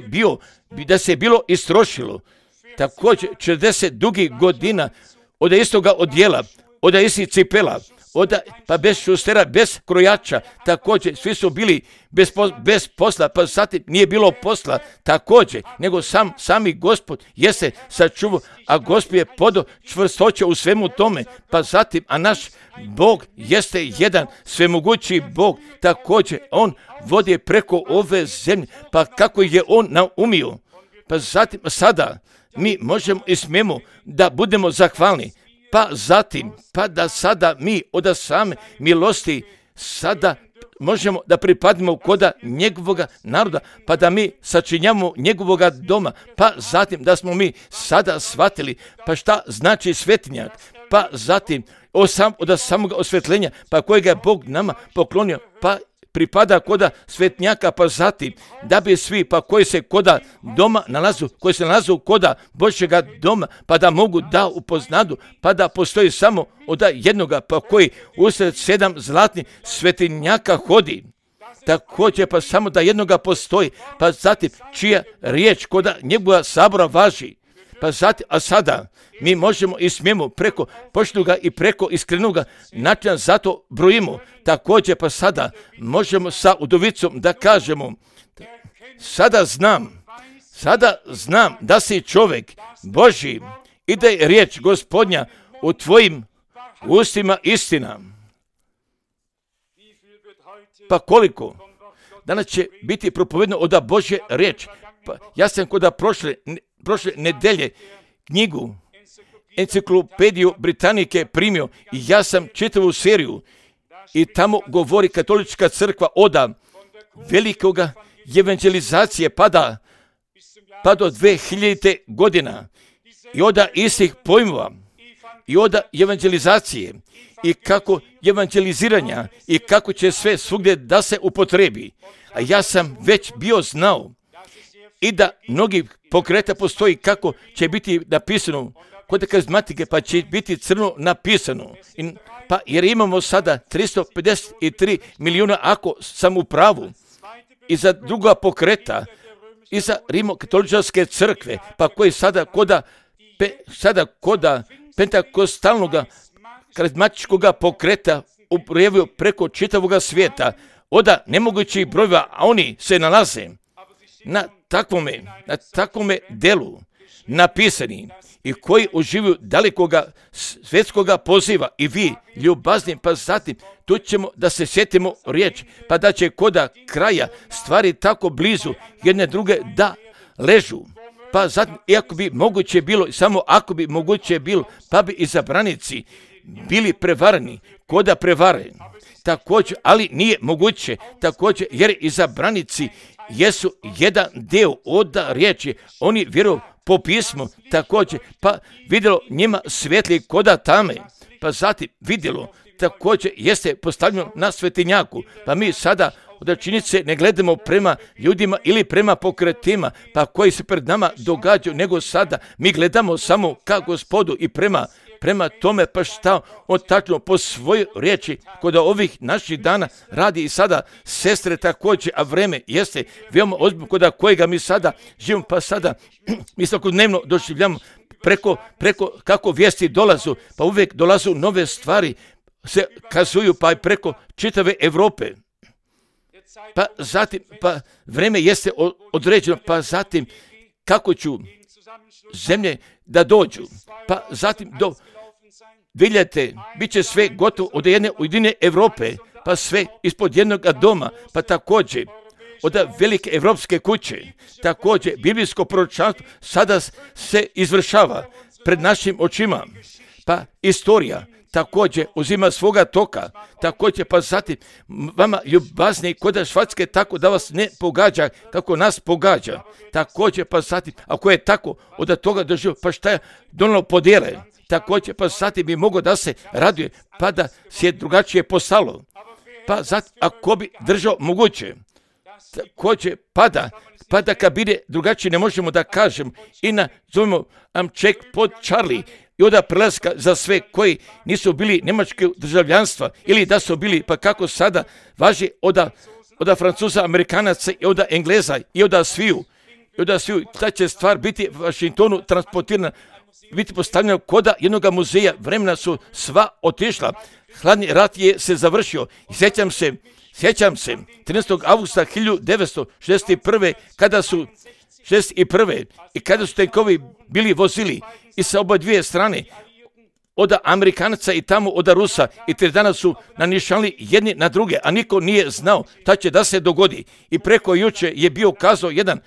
da se bilo istrošilo, također 40 dugih godina od istoga odjela, od istih cipela, pa bez šustera, bez krojača, također svi su bili bez posla, pa zatim nije bilo posla, također, nego sami Gospod jeste sačuvao, a Gospod je podao čvrstoće u svemu tome, pa zatim, a naš Bog jeste jedan svemogući Bog, također, on vodi preko ove zemlje, pa kako je on naumio, pa zatim, sada, mi možemo i smijemo da budemo zahvalni, pa zatim, pa da sada mi od same milosti sada možemo da pripadimo koda njegovoga naroda, pa da mi sačinjamo njegovoga doma, pa zatim da smo mi sada shvatili, pa šta znači svetinjak, pa zatim od samoga osvetljenja, pa kojega je Bog nama poklonio, pa pripada koda svetnjaka, pa zatim da bi svi, pa koji se koda doma nalazu, koji se nalazu koda Božjega doma, pa da mogu da upoznadu, pa da postoji samo od jednoga, pa koji usred 7 zlatnih svetinjaka hodi. Također pa samo da jednoga postoji, pa zatim čija riječ koda njegova sabora važi. Pa zatim, a sada mi možemo i smijemo preko poštenoga i preko iskrenoga načina zato brojimo. Također pa sada možemo sa udovicom da kažemo, sada znam da si čovjek Božji i da je riječ Gospodnja u tvojim ustima istina. Pa koliko? Danas će biti propovedno od Božje riječ. Pa ja sam kod prošle nedelje knjigu Enciklopediju Britanike primio i ja sam čitavu seriju i tamo govori katolička crkva od velikoga evangelizacije pa do 2000. godina i od istih pojmova i od evangelizacije i kako evangeliziranja i kako će sve svugdje da se upotrebi. A ja sam već bio znao i da mnogi pokreta postoji kako će biti napisano kod karizmatike, pa će biti crno napisano. Pa jer imamo sada 353 milijuna, ako sam u pravu, i za druga pokreta, i za rimokatoličke crkve, pa koji sada koda pentakostalnog karizmatičkog pokreta uprevio preko čitavog svijeta, od nemogućih brojeva, a oni se nalaze na takvome delu napisani i koji uživaju dalikoga svjetskoga poziva i vi ljubazni, pa zatim tu ćemo da se sjetimo riječ, pa da će koda kraja stvari tako blizu jedne druge da ležu. Pa zatim, iako bi moguće bilo, samo ako bi moguće bilo, pa bi izabranici bili prevareni, koda prevare. Također, ali nije moguće, također, jer izabranici jesu jedan dio od riječi, oni vjeruju po pismu, također, pa vidjelo njima svijetli koda tame, pa zatim vidjelo, također jeste postavljeno na svetinjaku, pa mi sada od činjenice ne gledamo prema ljudima ili prema pokretima, pa koji se pred nama događaju, nego sada mi gledamo samo ka Gospodu i prema tome, pa šta on tačno po svojoj riječi kod ovih naših dana radi i sada sestre također, a vreme jeste veoma ozbiljno kod kojega mi sada živimo, pa sada mi svakodnevno doživljamo preko kako vijesti dolazu, pa uvijek dolazu nove stvari, se kazuju pa preko čitave Europe. Pa zatim, pa vrijeme jeste određeno, pa zatim kako ću zemlje da dođu, pa zatim do 2000. bit će sve gotovo od jedne ujedinjene Europe, pa sve ispod jednog doma, pa također od velike evropske kuće, također biblijsko proročanstvo sada se izvršava pred našim očima, pa istorija također uzima svoga toka, također pa zatim vama ljubazni kod Švatske tako da vas ne pogađa kako nas pogađa, također pa zatim ako je tako od toga doživio, pa šta je donalo podjele, također pa zatim bi mogao da se raduje, pa da se drugačije postalo, pa zatim ako bi držao moguće, također pada kad bide drugačije ne možemo da kažem i nazovimo check pod Charlie i onda prelaska za sve koji nisu bili njemačkog državljanstva ili da su bili, pa kako sada važi od Francuza, Amerikanaca i od Engleza i od sviju. Ta će stvar biti u Washingtonu transportirana, biti postavljena koda jednog muzeja, vremena su sva otišla. Hladni rat je se završio i sjećam se 13. augusta 1961. kada su tenkovi bili vozili i sa oba dvije strane od Amerikanaca i tamo od Rusa i 3 dana su nanišali jedni na druge, a niko nije znao šta će da se dogodi. I preko juče je bio kazao jedan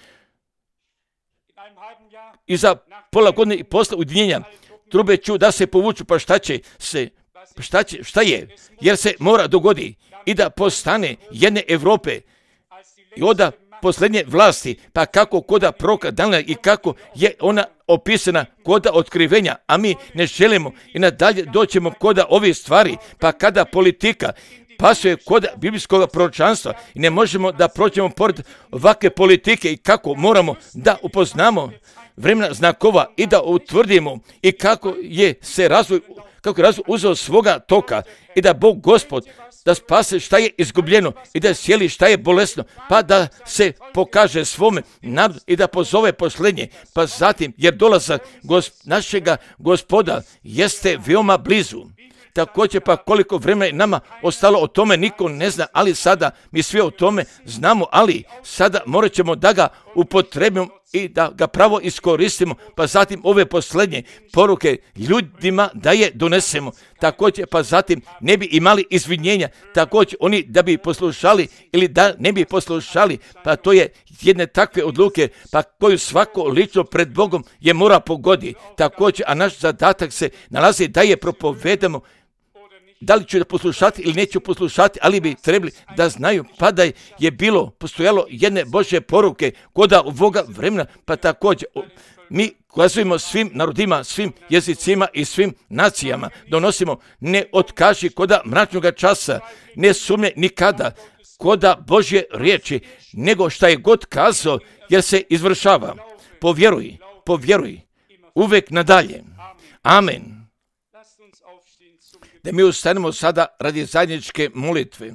i za pola godine i posle ujedinjenja trube ću da se povuču, pa šta je, jer se mora dogodi i da postane jedne Europe i onda posljednje vlasti, pa kako koda proroka Danila i kako je ona opisana koda otkrivenja, a mi ne želimo i nadalje doćemo koda ovih stvari, pa kada politika pasuje koda biblijskog proročanstva i ne možemo da prođemo pored ovakve politike i kako moramo da upoznamo vremena znakova i da utvrdimo i kako je razvoj uzeo svoga toka i da Bog Gospod da spase šta je izgubljeno i da sjeli šta je bolesno, pa da se pokaže svome narodu i da pozove posljednje, pa zatim jer dolazak našega Gospoda jeste veoma blizu. Također pa koliko vremena je nama ostalo o tome niko ne zna, ali sada mi sve o tome znamo, ali sada morat ćemo da ga upotrebimo i da ga pravo iskoristimo, pa zatim ove posljednje poruke ljudima da je donesemo. Također pa zatim ne bi imali izvinjenja, također oni da bi poslušali ili da ne bi poslušali, pa to je jedne takve odluke, pa koju svako lično pred Bogom je mora pogodi. Također, a naš zadatak se nalazi da je propovedamo, da li ću da poslušati ili neću poslušati, ali bi trebali da znaju pa da je postojalo jedne Božje poruke koda ovoga vremena, pa također mi kazujemo svim narodima, svim jezicima i svim nacijama, donosimo ne otkaži koda mračnog časa, ne sumnje nikada koda Božje riječi, nego šta je god kazao, jer se izvršava. Povjeruj, uvek nadalje. Amen. Da mi ustanemo sada radi zajedničke molitve.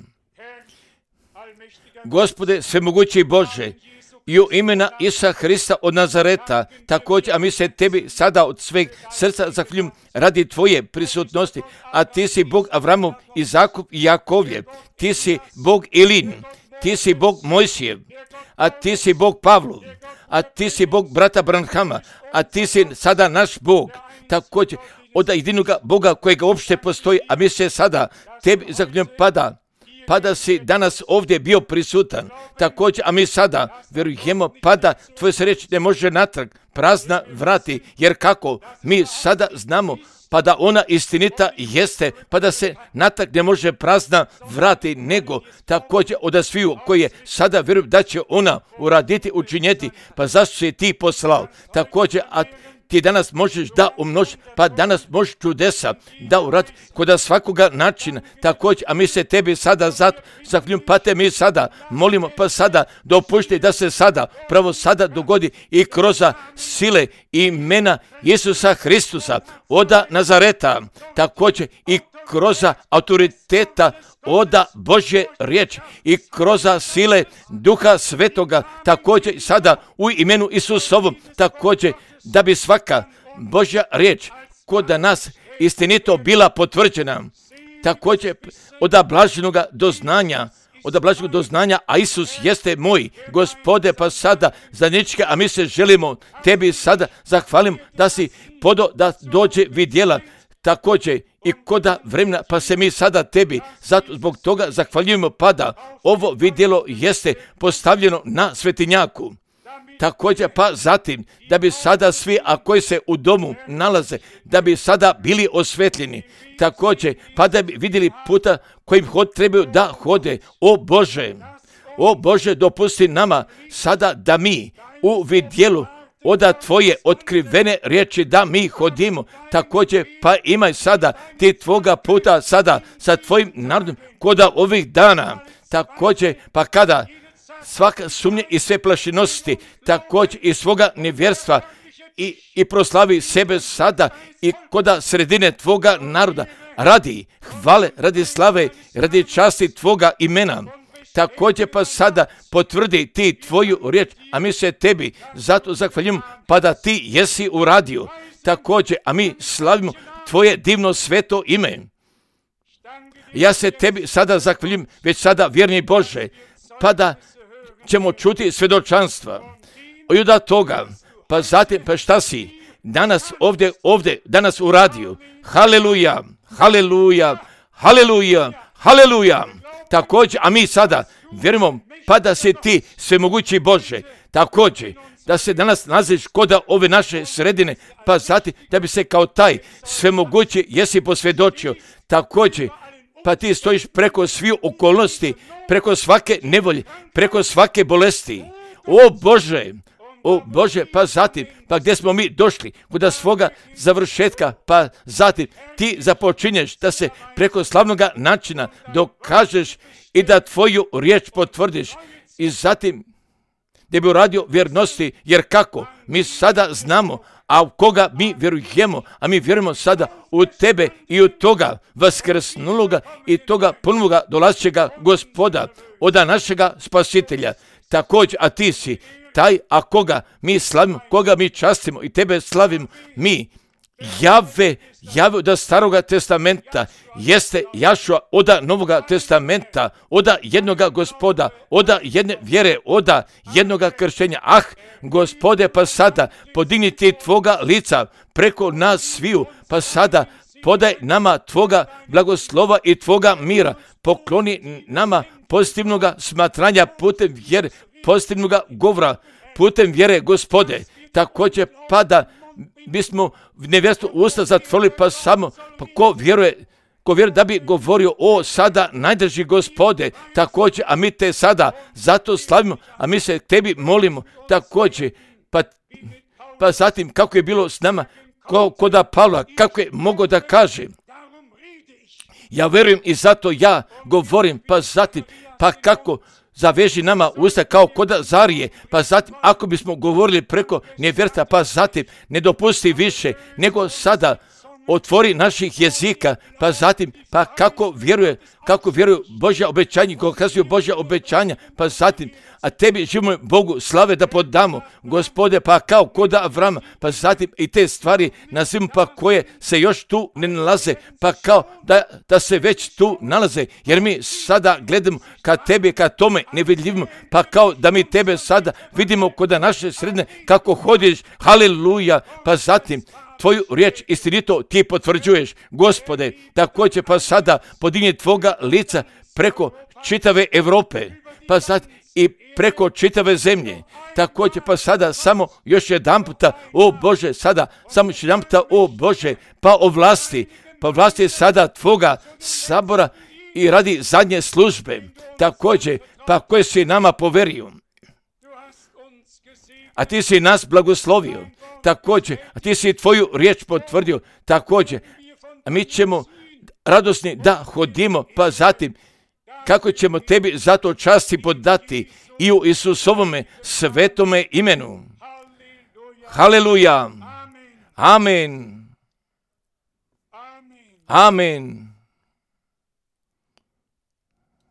Gospode, svemogući Bože, i u imena Isusa Hrista od Nazareta, također, a mi se tebi sada od sveg srca zahvaljujem radi tvoje prisutnosti, a ti si Bog Avramov, Izakov i Jakovljev, ti si Bog Ilin, ti si Bog Mojsijev, a ti si Bog Pavlov, a ti si Bog brata Branhama, a ti si sada naš Bog, također, od jedinog Boga kojega uopšte postoji, a mi se sada tebi zahvaljujem pa da si danas ovdje bio prisutan, također, a mi sada vjerujemo pa da tvoje se reč ne može natrag prazna vrati, jer kako mi sada znamo pa da ona istinita jeste, pa da se natrag ne može prazna vrati, nego također od sviju koji je sada vjerujem da će ona uraditi, učinjeti, pa zašto si ti poslao, također, a ti danas možeš da umnožiš, pa danas možeš čudesa da uradi kod svakoga načina, također, a mi se tebi sada zato zahvaljujemo, pa te mi sada molimo, pa sada dopušti da se sada, pravo sada dogodi i kroz sile imena Isusa Hristusa, od Nazareta, također i kroz autoriteta od Božje riječi i kroz sile Duha Svetoga, također sada u imenu Isusovom, također da bi svaka Božja riječ kod da nas istinito bila potvrđena. Također od blaženog doznanja, a Isus jeste moj Gospode, pa sada zadnjičke, a mi se želimo tebi sada zahvalimo da si podo da dođe vidjela također i koda vremena, pa se mi sada tebi zato zbog toga zahvaljujemo, pa da ovo vidjelo jeste postavljeno na svetinjaku. Također pa zatim da bi sada svi, a koji se u domu nalaze, da bi sada bili osvetljeni. Također pa da bi vidjeli puta kojim trebaju da hode. O Bože, dopusti nama sada da mi u vidjelu od tvoje otkrivene riječi da mi hodimo. Također pa imaj sada ti tvoga puta sada sa tvojim narodom koda ovih dana. Također pa kada svaka sumnja i sve plašinosti, također i svoga nevjerstva i proslavi sebe sada i koda sredine tvoga naroda, radi hvale, radi slave, radi časti tvoga imena. Također pa sada potvrdi ti tvoju riječ, a mi se tebi zato zahvaljujemo, pa da ti jesi uradio. Također, a mi slavimo tvoje divno sveto ime. Ja se tebi sada zahvaljujem, već sada vjerni Bože, pa da ćemo čuti svjedočanstva od toga, pa zatim pa šta si danas ovdje danas uradio. Haleluja, haleluja, haleluja, haleluja. Također, a mi sada vjerujemo pa da si ti svemogući Bože, također da se danas naziš koda ove naše sredine, pa zatim da bi se kao taj svemogući jesi posvjedočio. Također pa ti stojiš preko svih okolnosti, preko svake nevolje, preko svake bolesti. O Bože, pa zatim, pa gdje smo mi došli, kod svoga završetka, pa zatim ti započinješ da se preko slavnog načina dokažeš i da tvoju riječ potvrdiš i zatim da bi uradio vjernosti, jer kako? Mi sada znamo, a u koga mi vjerujemo, a mi vjerujemo sada u tebe i u toga vaskrsnuloga i toga ponovoga dolazećega Gospoda, od našega spasitelja. Također, a ti si taj, a koga mi slavimo, koga mi častimo i tebe slavimo, mi Jave od staroga testamenta jeste Jašua od novoga testamenta, od jednoga Gospoda, od jedne vjere, od jednoga krštenja. Gospode, pa sada podigni ti tvoga lica preko nas sviju, pa sada podaj nama tvoga blagoslova i tvoga mira, pokloni nama pozitivnog smatranja putem vjere, pozitivnog govora putem vjere, Gospode. Također pa da bismo nevjerstvo usta zatvorili, pa samo pa ko vjeruje da bi govorio o sada najdrži Gospode. Također, a mi te sada zato slavimo, a mi se tebi molimo. Također pa zatim kako je bilo s nama koda Pavla, kako je mogao da kaže, ja vjerujem i zato ja govorim, pa zatim pa kako zaveži nama usta kao koda Zarije, pa zatim ako bismo govorili preko nevjerstva, pa zatim ne dopusti više nego sada otvori naših jezika, pa zatim pa kako vjeruju Božja obećanja, kako kazuju Božja obećanja, pa zatim a tebi živimo Bogu slave da podamo, Gospode, pa kao koda Avrama, pa zatim i te stvari nazivimo pa koje se još tu ne nalaze, pa kao da se već tu nalaze, jer mi sada gledamo ka tebi, ka tome nevidljivimo, pa kao da mi tebe sada vidimo koda naše sredine kako hodiš, haleluja, pa zatim tvoju riječ istinito ti potvrđuješ, Gospode. Također pa sada podigni tvoga lica preko čitave Europe, pa sad i preko čitave zemlje. Također pa sada samo još jedan puta, o Bože, sada samo još jedan puta, o Bože, pa vlasti sada tvoga sabora i radi zadnje službe. Također pa koje si nama poverio, a ti si nas blagoslovio. Također, a ti si tvoju riječ potvrdio, također, a mi ćemo radosni da hodimo, pa zatim, kako ćemo tebi zato časti podati i u Isusovome svetome imenu. Haleluja, amen, amen.